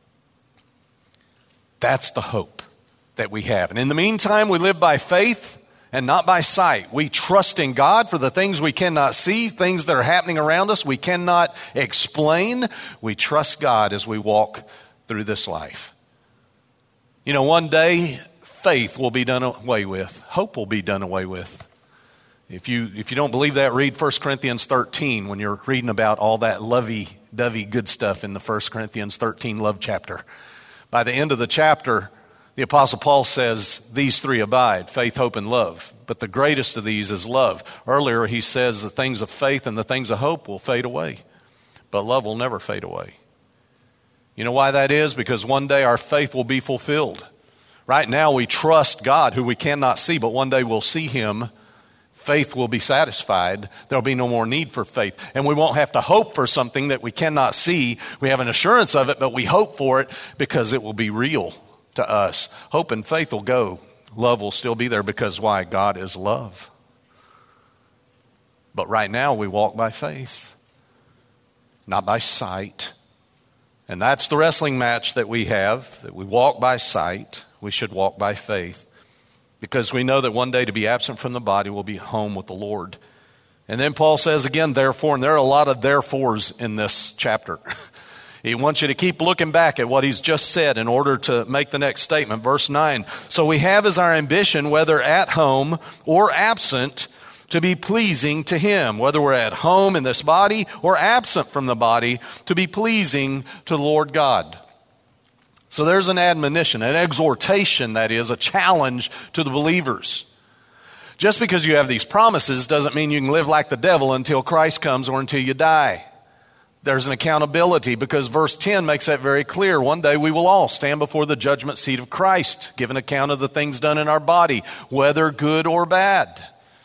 That's the hope that we have. And in the meantime, we live by faith and not by sight. We trust in God for the things we cannot see, things that are happening around us we cannot explain. We trust God as we walk through this life. You know, one day faith will be done away with. Hope will be done away with. If you if you don't believe that, read First Corinthians thirteen when you're reading about all that lovey-dovey good stuff in the First Corinthians thirteen love chapter. By the end of the chapter, the Apostle Paul says, these three abide, faith, hope, and love. But the greatest of these is love. Earlier he says the things of faith and the things of hope will fade away. But love will never fade away. You know why that is? Because one day our faith will be fulfilled. Right now we trust God who we cannot see, but one day we'll see him. Faith will be satisfied. There'll be no more need for faith. And we won't have to hope for something that we cannot see. We have an assurance of it, but we hope for it because it will be real to us. Hope and faith will go. Love will still be there because why? God is love. But right now we walk by faith, not by sight. And that's the wrestling match that we have, that we walk by sight. We should walk by faith. Because we know that one day to be absent from the body will be home with the Lord. And then Paul says again, therefore, and there are a lot of therefores in this chapter. He wants you to keep looking back at what he's just said in order to make the next statement. Verse nine, so we have as our ambition, whether at home or absent, to be pleasing to him. Whether we're at home in this body or absent from the body, to be pleasing to the Lord God. So there's an admonition, an exhortation, that is, a challenge to the believers. Just because you have these promises doesn't mean you can live like the devil until Christ comes or until you die. There's an accountability because verse ten makes that very clear. One day we will all stand before the judgment seat of Christ, give an account of the things done in our body, whether good or bad.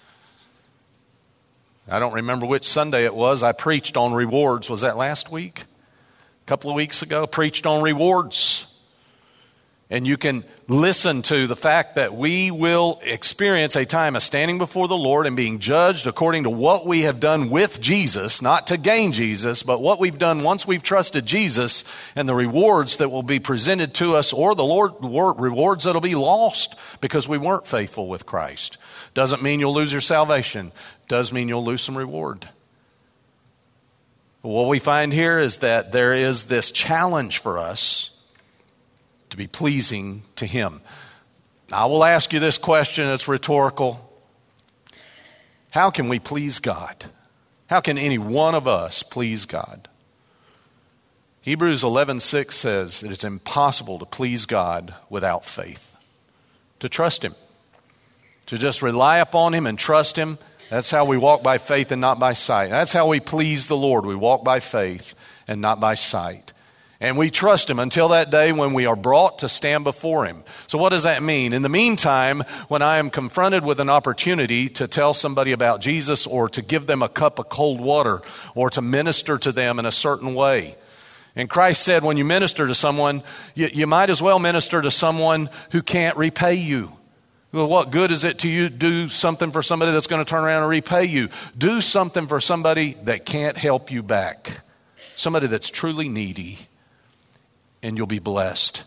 I don't remember which Sunday it was. I preached on rewards. Was that last week? A couple of weeks ago, preached on rewards. And you can listen to the fact that we will experience a time of standing before the Lord and being judged according to what we have done with Jesus, not to gain Jesus, but what we've done once we've trusted Jesus, and the rewards that will be presented to us, or the Lord rewards that will be lost because we weren't faithful with Christ. Doesn't mean you'll lose your salvation. Does mean you'll lose some reward. But what we find here is that there is this challenge for us to be pleasing to him. I will ask you this question, it's rhetorical. How can we please God? How can any one of us please God? Hebrews eleven six says that it's impossible to please God without faith. To trust him. To just rely upon him and trust him. That's how we walk by faith and not by sight. That's how we please the Lord. We walk by faith and not by sight. And we trust him until that day when we are brought to stand before him. So what does that mean? In the meantime, when I am confronted with an opportunity to tell somebody about Jesus, or to give them a cup of cold water, or to minister to them in a certain way. And Christ said when you minister to someone, you, you might as well minister to someone who can't repay you. Well, what good is it to you do something for somebody that's going to turn around and repay you? Do something for somebody that can't help you back. Somebody that's truly needy. And you'll be blessed.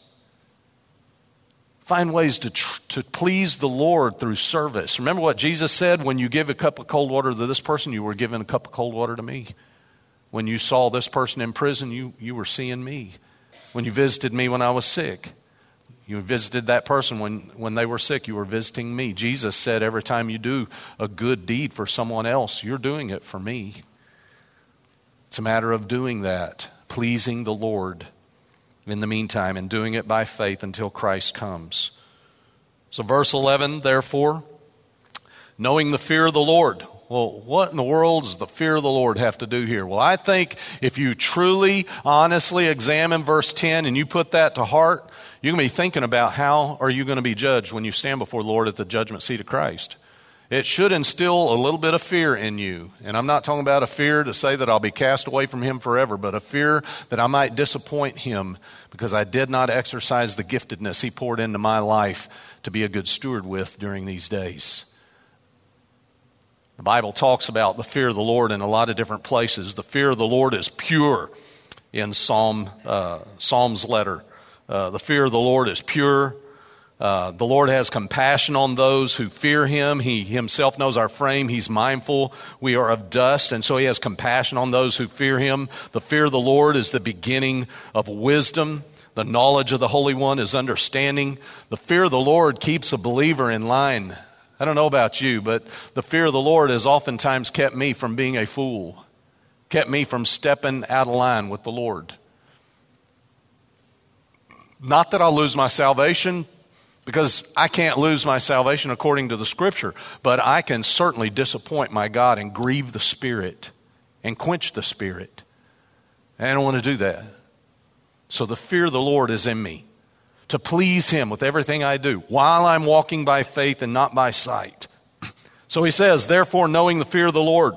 Find ways to tr- to please the Lord through service. Remember what Jesus said, when you give a cup of cold water to this person, you were giving a cup of cold water to me. When you saw this person in prison, you, you were seeing me. When you visited me when I was sick, you visited that person when, when they were sick, you were visiting me. Jesus said every time you do a good deed for someone else, you're doing it for me. It's a matter of doing that, pleasing the Lord in the meantime, and doing it by faith until Christ comes. So verse eleven, therefore, knowing the fear of the Lord. Well, what in the world does the fear of the Lord have to do here? Well, I think if you truly, honestly examine verse ten and you put that to heart, you're going to be thinking about how are you going to be judged when you stand before the Lord at the judgment seat of Christ. It should instill a little bit of fear in you. And I'm not talking about a fear to say that I'll be cast away from him forever, but a fear that I might disappoint him because I did not exercise the giftedness he poured into my life to be a good steward with during these days. The Bible talks about the fear of the Lord in a lot of different places. The fear of the Lord is pure in Psalm uh, Psalm's letter. Uh, the fear of the Lord is pure. Uh, the Lord has compassion on those who fear him. He himself knows our frame. He's mindful we are of dust, and so he has compassion on those who fear him. The fear of the Lord is the beginning of wisdom. The knowledge of the Holy One is understanding. The fear of the Lord keeps a believer in line. I don't know about you, but the fear of the Lord has oftentimes kept me from being a fool, kept me from stepping out of line with the Lord. Not that I'll lose my salvation, because I can't lose my salvation according to the Scripture, but I can certainly disappoint my God and grieve the Spirit and quench the Spirit. And I don't want to do that. So the fear of the Lord is in me, to please Him with everything I do, while I'm walking by faith and not by sight. So he says, therefore, knowing the fear of the Lord,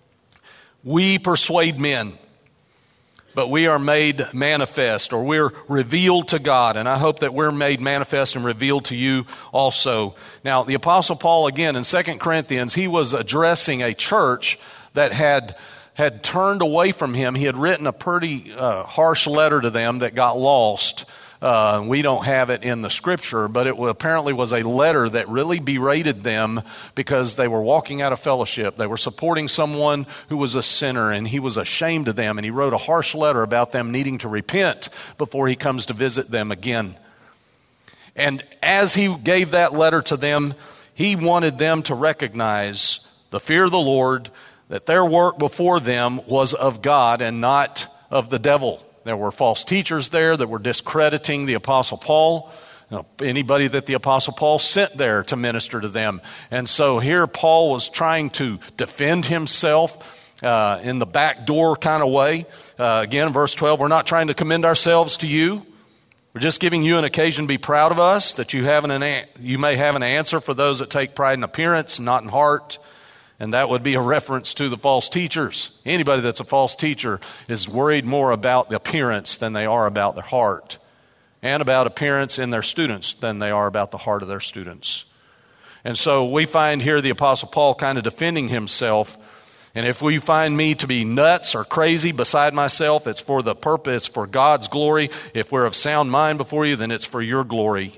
we persuade men, but we are made manifest, or we're revealed to God. And I hope that we're made manifest and revealed to you also. Now, the Apostle Paul, again, in Second Corinthians, he was addressing a church that had had turned away from him. He had written a pretty uh, harsh letter to them that got lost. Uh, we don't have it in the Scripture, but it apparently was a letter that really berated them because they were walking out of fellowship. They were supporting someone who was a sinner, and he was ashamed of them, and he wrote a harsh letter about them needing to repent before he comes to visit them again. And as he gave that letter to them, he wanted them to recognize the fear of the Lord, that their work before them was of God and not of the devil. There were false teachers there that were discrediting the Apostle Paul, you know, anybody that the Apostle Paul sent there to minister to them. And so here Paul was trying to defend himself uh, in the back door kind of way. Uh, again, verse twelve, we're not trying to commend ourselves to you. We're just giving you an occasion to be proud of us, that you, have an, an, you may have an answer for those that take pride in appearance, not in heart. And that would be a reference to the false teachers. Anybody that's a false teacher is worried more about the appearance than they are about their heart, and about appearance in their students than they are about the heart of their students. And so we find here the Apostle Paul kind of defending himself. And if we find me to be nuts or crazy beside myself, it's for the purpose, it's for God's glory. If we're of sound mind before you, then it's for your glory.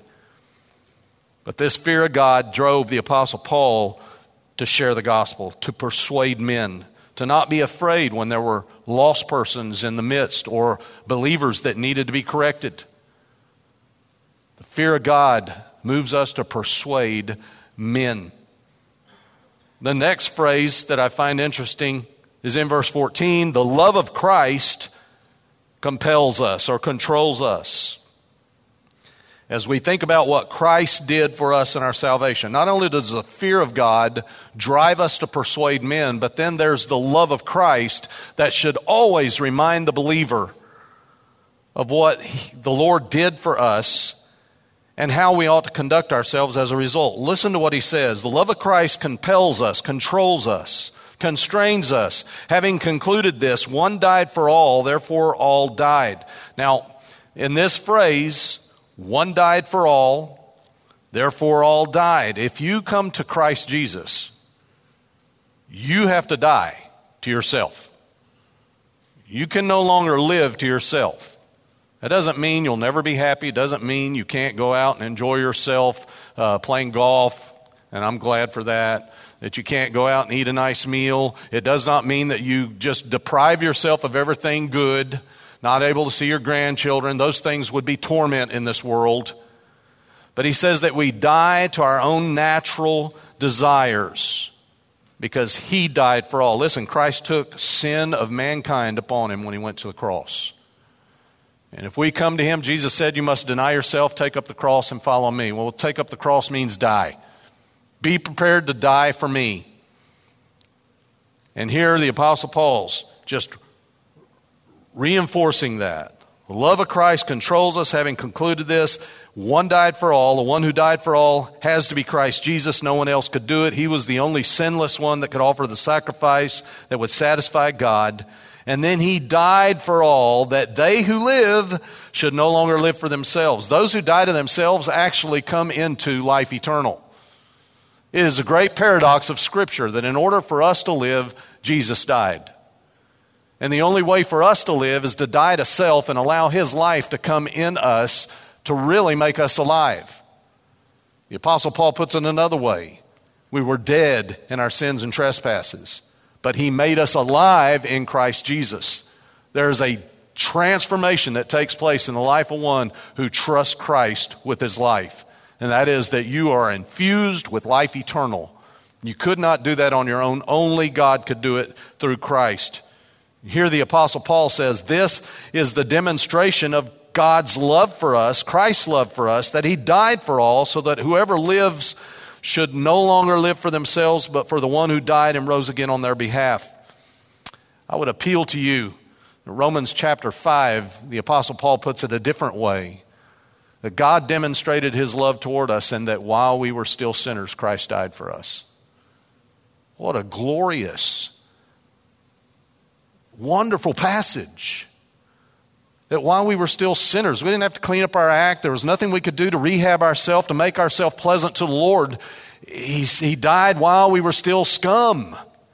But this fear of God drove the Apostle Paul to share the gospel, to persuade men, to not be afraid when there were lost persons in the midst or believers that needed to be corrected. The fear of God moves us to persuade men. The next phrase that I find interesting is in verse fourteen. The love of Christ compels us or controls us. As we think about what Christ did for us in our salvation, not only does the fear of God drive us to persuade men, but then there's the love of Christ that should always remind the believer of what he, the Lord did for us and how we ought to conduct ourselves as a result. Listen to what he says. The love of Christ compels us, controls us, constrains us. Having concluded this, one died for all, therefore all died. Now, in this phrase, one died for all, therefore all died. If you come to Christ Jesus, you have to die to yourself. You can no longer live to yourself. That doesn't mean you'll never be happy. It doesn't mean you can't go out and enjoy yourself uh, playing golf, and I'm glad for that. That you can't go out and eat a nice meal. It does not mean that you just deprive yourself of everything good, not able to see your grandchildren. Those things would be torment in this world. But he says that we die to our own natural desires because he died for all. Listen, Christ took sin of mankind upon him when he went to the cross. And if we come to him, Jesus said, you must deny yourself, take up the cross, and follow me. Well, take up the cross means die. Be prepared to die for me. And here the Apostle Paul's just reinforcing that. The love of Christ controls us, having concluded this. One died for all. The one who died for all has to be Christ Jesus. No one else could do it. He was the only sinless one that could offer the sacrifice that would satisfy God. And then he died for all, that they who live should no longer live for themselves. Those who die to themselves actually come into life eternal. It is a great paradox of Scripture that in order for us to live, Jesus died. And the only way for us to live is to die to self and allow his life to come in us to really make us alive. The Apostle Paul puts it another way. We were dead in our sins and trespasses, but he made us alive in Christ Jesus. There's a transformation that takes place in the life of one who trusts Christ with his life. And that is that you are infused with life eternal. You could not do that on your own. Only God could do it through Christ. Here the Apostle Paul says, this is the demonstration of God's love for us, Christ's love for us, that he died for all, so that whoever lives should no longer live for themselves, but for the one who died and rose again on their behalf. I would appeal to you. In Romans chapter five, the Apostle Paul puts it a different way. That God demonstrated his love toward us, and that while we were still sinners, Christ died for us. What a glorious, wonderful passage. That while we were still sinners, we didn't have to clean up our act. There was nothing we could do to rehab ourselves, to make ourselves pleasant to the Lord. He, he died while we were still scum.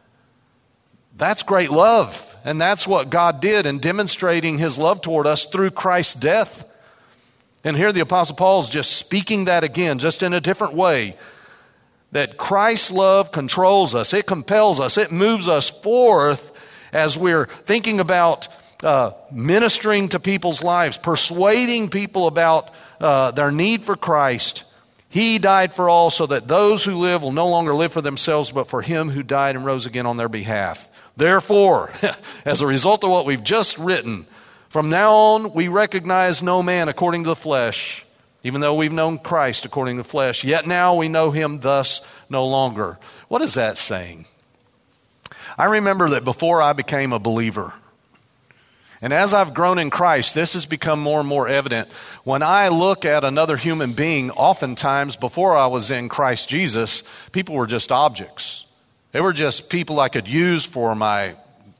That's great love. And that's what God did in demonstrating his love toward us through Christ's death. And here the Apostle Paul is just speaking that again, just in a different way. That Christ's love controls us. It compels us. It moves us forth as we're thinking about uh, ministering to people's lives, persuading people about uh, their need for Christ. He died for all, so that those who live will no longer live for themselves, but for him who died and rose again on their behalf. Therefore, as a result of what we've just written, from now on we recognize no man according to the flesh, even though we've known Christ according to the flesh. Yet now we know him thus no longer. What is that saying? I remember that before I became a believer, and as I've grown in Christ, this has become more and more evident. When I look at another human being, oftentimes before I was in Christ Jesus, people were just objects. They were just people I could use for my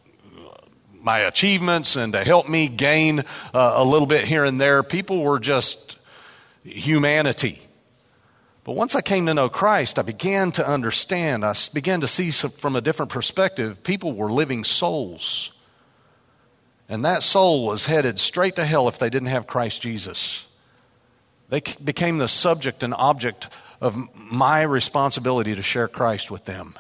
my achievements and to help me gain uh, a little bit here and there. People were just humanity. But once I came to know Christ, I began to understand. I began to see some, from a different perspective, people were living souls. And that soul was headed straight to hell if they didn't have Christ Jesus. They became the subject and object of my responsibility to share Christ with them.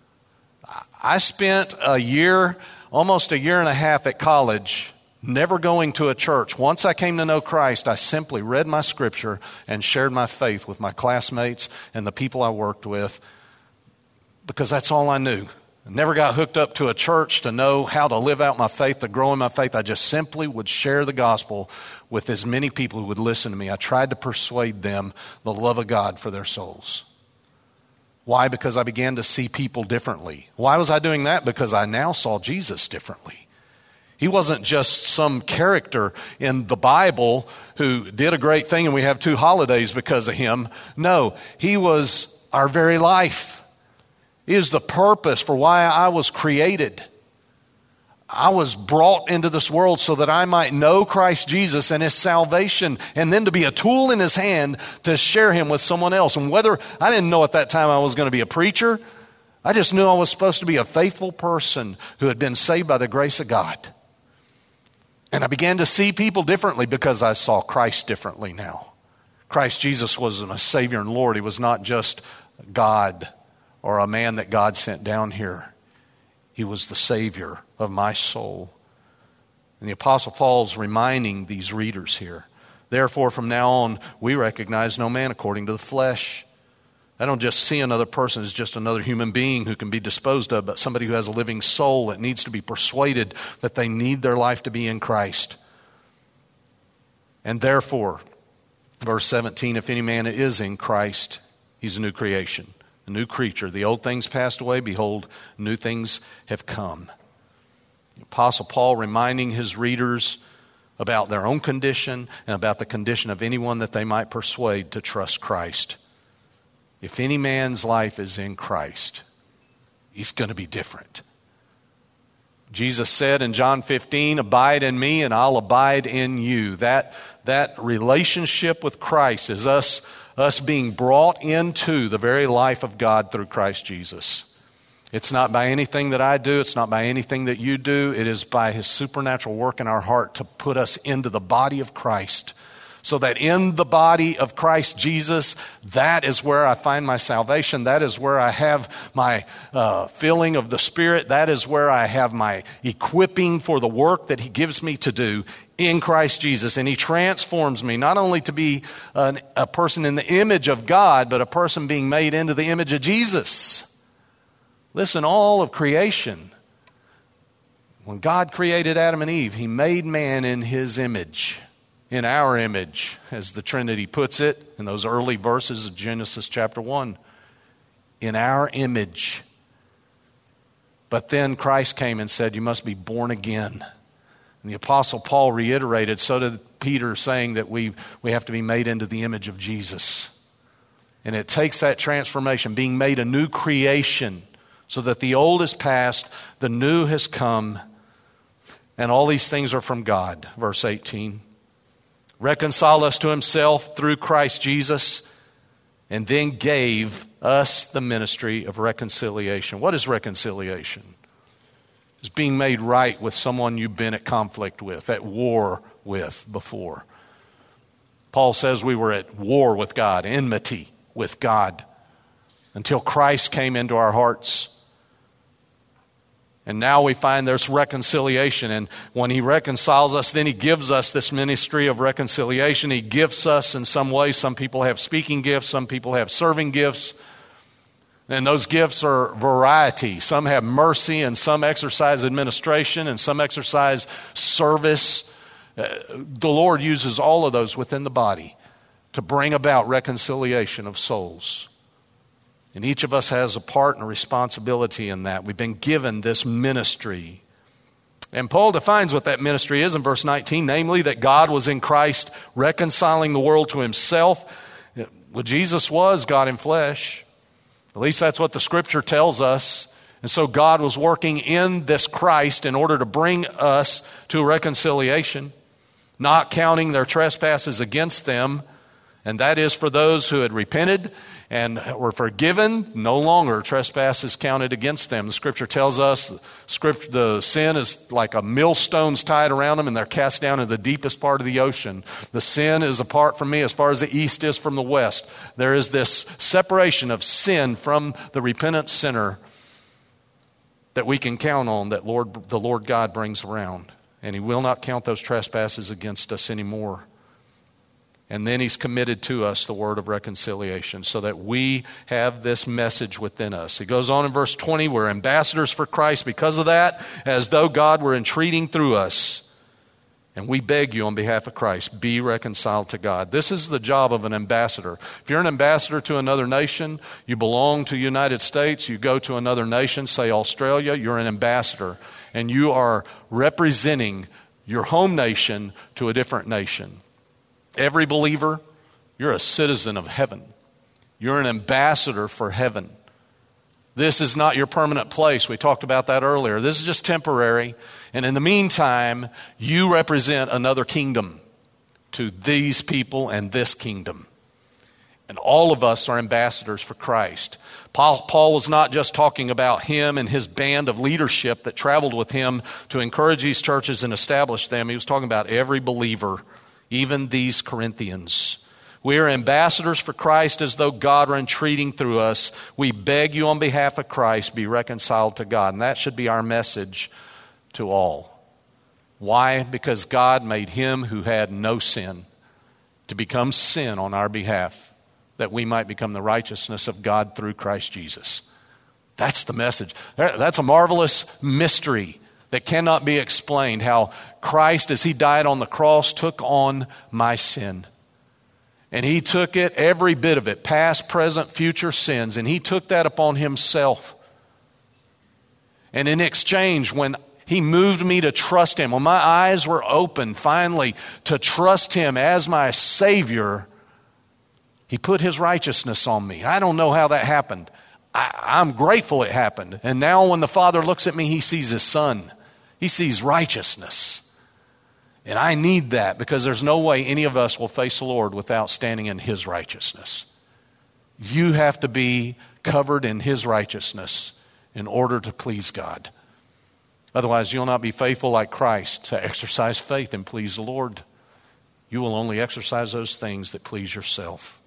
I spent a year, almost a year and a half at college, never going to a church. Once I came to know Christ, I simply read my scripture and shared my faith with my classmates and the people I worked with, because that's all I knew. I never got hooked up to a church to know how to live out my faith, to grow in my faith. I just simply would share the gospel with as many people who would listen to me. I tried to persuade them the love of God for their souls. Why? Because I began to see people differently. Why was I doing that? Because I now saw Jesus differently. He wasn't just some character in the Bible who did a great thing and we have two holidays because of him. No, he was our very life. He is the purpose for why I was created. I was brought into this world so that I might know Christ Jesus and his salvation, and then to be a tool in his hand to share him with someone else. And whether, I didn't know at that time I was going to be a preacher. I just knew I was supposed to be a faithful person who had been saved by the grace of God. And I began to see people differently because I saw Christ differently now. Christ Jesus was my Savior and Lord. He was not just God or a man that God sent down here. He was the Savior of my soul. And the Apostle Paul's reminding these readers here. Therefore, from now on, we recognize no man according to the flesh. I don't just see another person as just another human being who can be disposed of, but somebody who has a living soul that needs to be persuaded that they need their life to be in Christ. And therefore, verse seventeen, if any man is in Christ, he's a new creation, a new creature. The old things passed away, behold, new things have come. The Apostle Paul reminding his readers about their own condition and about the condition of anyone that they might persuade to trust Christ. If any man's life is in Christ, he's going to be different. Jesus said in John fifteen, abide in me and I'll abide in you. That, that relationship with Christ is us, us being brought into the very life of God through Christ Jesus. It's not by anything that I do. It's not by anything that you do. It is by his supernatural work in our heart to put us into the body of Christ So that in the body of Christ Jesus, that is where I find my salvation. That is where I have my uh, filling of the Spirit. That is where I have my equipping for the work that He gives me to do in Christ Jesus. And He transforms me not only to be an, a person in the image of God, but a person being made into the image of Jesus. Listen, all of creation, when God created Adam and Eve, He made man in His image. In our image, as the Trinity puts it in those early verses of Genesis chapter one. In our image. But then Christ came and said, you must be born again. And the Apostle Paul reiterated, so did Peter, saying that we, we have to be made into the image of Jesus. And it takes that transformation, being made a new creation, so that the old is past, the new has come, and all these things are from God. Verse eighteen. Reconcile us to Himself through Christ Jesus, and then gave us the ministry of reconciliation. What is reconciliation? It's being made right with someone you've been at conflict with, at war with before. Paul says we were at war with God, enmity with God, until Christ came into our hearts. And now we find there's reconciliation. And when He reconciles us, then He gives us this ministry of reconciliation. He gifts us in some way. Some people have speaking gifts. Some people have serving gifts. And those gifts are variety. Some have mercy, and some exercise administration, and some exercise service. Uh, the Lord uses all of those within the body to bring about reconciliation of souls. And each of us has a part and a responsibility in that. We've been given this ministry. And Paul defines what that ministry is in verse nineteen, namely that God was in Christ reconciling the world to Himself. Well, Jesus was God in flesh. At least that's what the Scripture tells us. And so God was working in this Christ in order to bring us to reconciliation, not counting their trespasses against them. And that is for those who had repented and were forgiven. No longer trespasses counted against them. The Scripture tells us the, script, the sin is like a millstones tied around them, and they're cast down into the deepest part of the ocean. The sin is apart from me as far as the east is from the west. There is this separation of sin from the repentant sinner that we can count on, that Lord, the Lord God brings around. And He will not count those trespasses against us anymore. And then He's committed to us the word of reconciliation so that we have this message within us. He goes on in verse twenty, we're ambassadors for Christ because of that, as though God were entreating through us. And we beg you on behalf of Christ, be reconciled to God. This is the job of an ambassador. If you're an ambassador to another nation, you belong to the United States, you go to another nation, say Australia, you're an ambassador. And you are representing your home nation to a different nation. Every believer, you're a citizen of heaven. You're an ambassador for heaven. This is not your permanent place. We talked about that earlier. This is just temporary. And in the meantime, you represent another kingdom to these people and this kingdom. And all of us are ambassadors for Christ. Paul, Paul was not just talking about him and his band of leadership that traveled with him to encourage these churches and establish them. He was talking about every believer, even these Corinthians. We are ambassadors for Christ as though God were entreating through us. We beg you on behalf of Christ, be reconciled to God. And that should be our message to all. Why? Because God made Him who had no sin to become sin on our behalf, that we might become the righteousness of God through Christ Jesus. That's the message. That's a marvelous mystery that cannot be explained, how Christ, as He died on the cross, took on my sin. And He took it, every bit of it, past, present, future sins, and He took that upon Himself. And in exchange, when He moved me to trust Him, when my eyes were open finally to trust Him as my Savior, He put His righteousness on me. I don't know how that happened. I, I'm grateful it happened. And now when the Father looks at me, He sees His Son. He sees righteousness. And I need that, because there's no way any of us will face the Lord without standing in His righteousness. You have to be covered in His righteousness in order to please God. Otherwise, you'll not be faithful like Christ to exercise faith and please the Lord. You will only exercise those things that please yourself.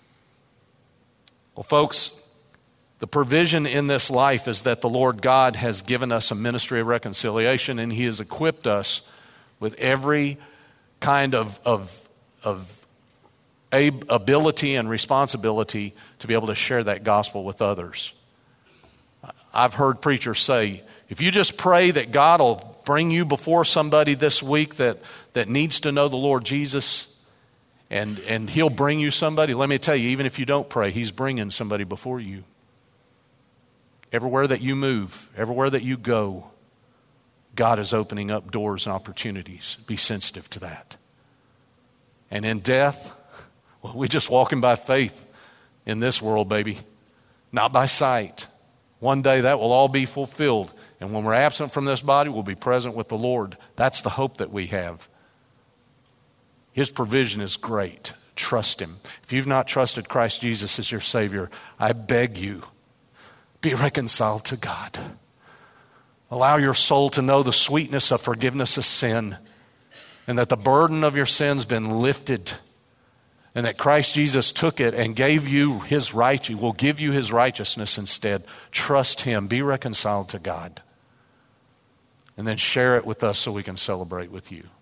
Well, folks, the provision in this life is that the Lord God has given us a ministry of reconciliation, and He has equipped us with every kind of, of, of ability and responsibility to be able to share that gospel with others. I've heard preachers say, if you just pray that God will bring you before somebody this week that, that needs to know the Lord Jesus, and, and He'll bring you somebody, let me tell you, even if you don't pray, He's bringing somebody before you. Everywhere that you move, everywhere that you go, God is opening up doors and opportunities. Be sensitive to that. And in death, well, we're just walking by faith in this world, baby, not by sight. One day that will all be fulfilled. And when we're absent from this body, we'll be present with the Lord. That's the hope that we have. His provision is great. Trust Him. If you've not trusted Christ Jesus as your Savior, I beg you, be reconciled to God. Allow your soul to know the sweetness of forgiveness of sin, and that the burden of your sin's been lifted, and that Christ Jesus took it and gave you His right, will give you His righteousness instead. Trust Him. Be reconciled to God. And then share it with us so we can celebrate with you.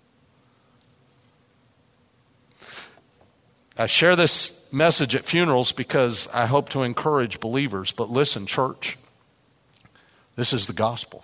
I share this message at funerals because I hope to encourage believers. But listen, church, this is the gospel.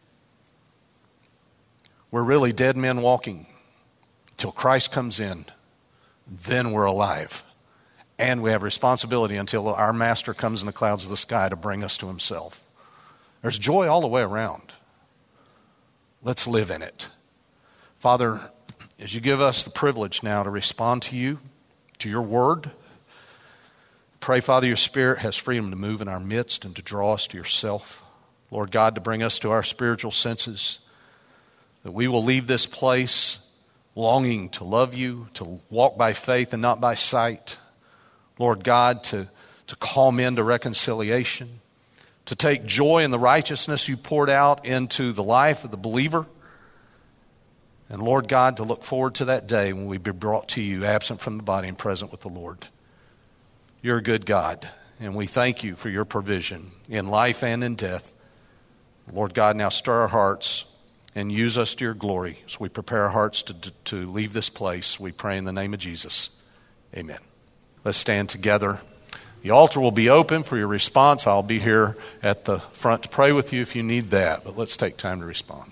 We're really dead men walking till Christ comes in. Then we're alive. And we have responsibility until our Master comes in the clouds of the sky to bring us to Himself. There's joy all the way around. Let's live in it. Father, as you give us the privilege now to respond to you, to your word, pray, Father, your Spirit has freedom to move in our midst and to draw us to yourself. Lord God, to bring us to our spiritual senses, that we will leave this place longing to love you, to walk by faith and not by sight. Lord God, to, to call men to reconciliation, to take joy in the righteousness you poured out into the life of the believer. And Lord God, to look forward to that day when we be brought to you, absent from the body and present with the Lord. You're a good God, and we thank you for your provision in life and in death. Lord God, now stir our hearts and use us to your glory as we prepare our hearts to, to, to leave this place. We pray in the name of Jesus. Amen. Let's stand together. The altar will be open for your response. I'll be here at the front to pray with you if you need that, but let's take time to respond.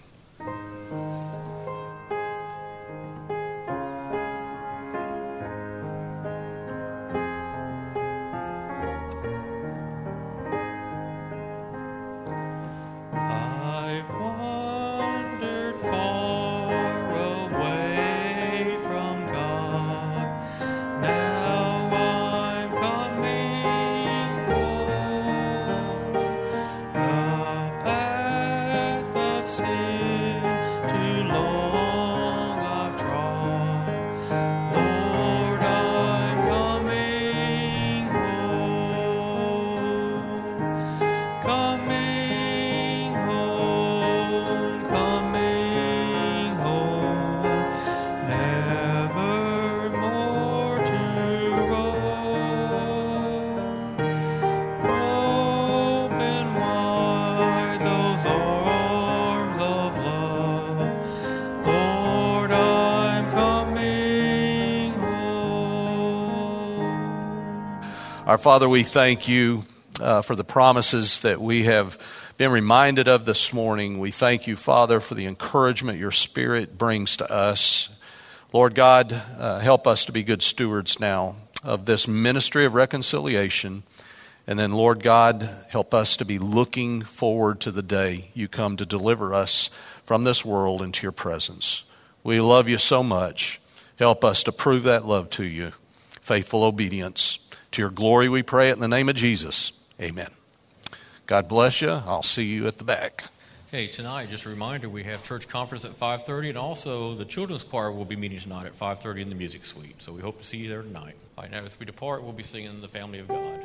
Our Father, we thank you uh, for the promises that we have been reminded of this morning. We thank you, Father, for the encouragement your Spirit brings to us. Lord God, uh, help us to be good stewards now of this ministry of reconciliation. And then, Lord God, help us to be looking forward to the day you come to deliver us from this world into your presence. We love you so much. Help us to prove that love to you. Faithful obedience. To your glory we pray it in the name of Jesus. Amen. God bless you. I'll see you at the back. Okay, tonight, just a reminder, we have church conference at five thirty, and also the children's choir will be meeting tonight at five thirty in the music suite. So we hope to see you there tonight. All right, now as we depart, we'll be singing The Family of God.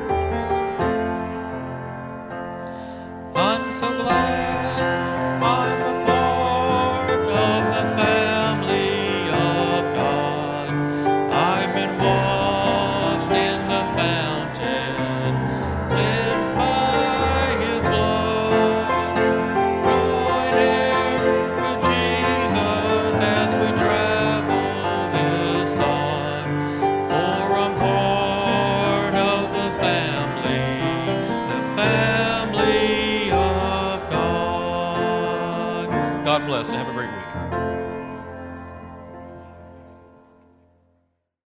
I'm so glad I'm bless and have a great week.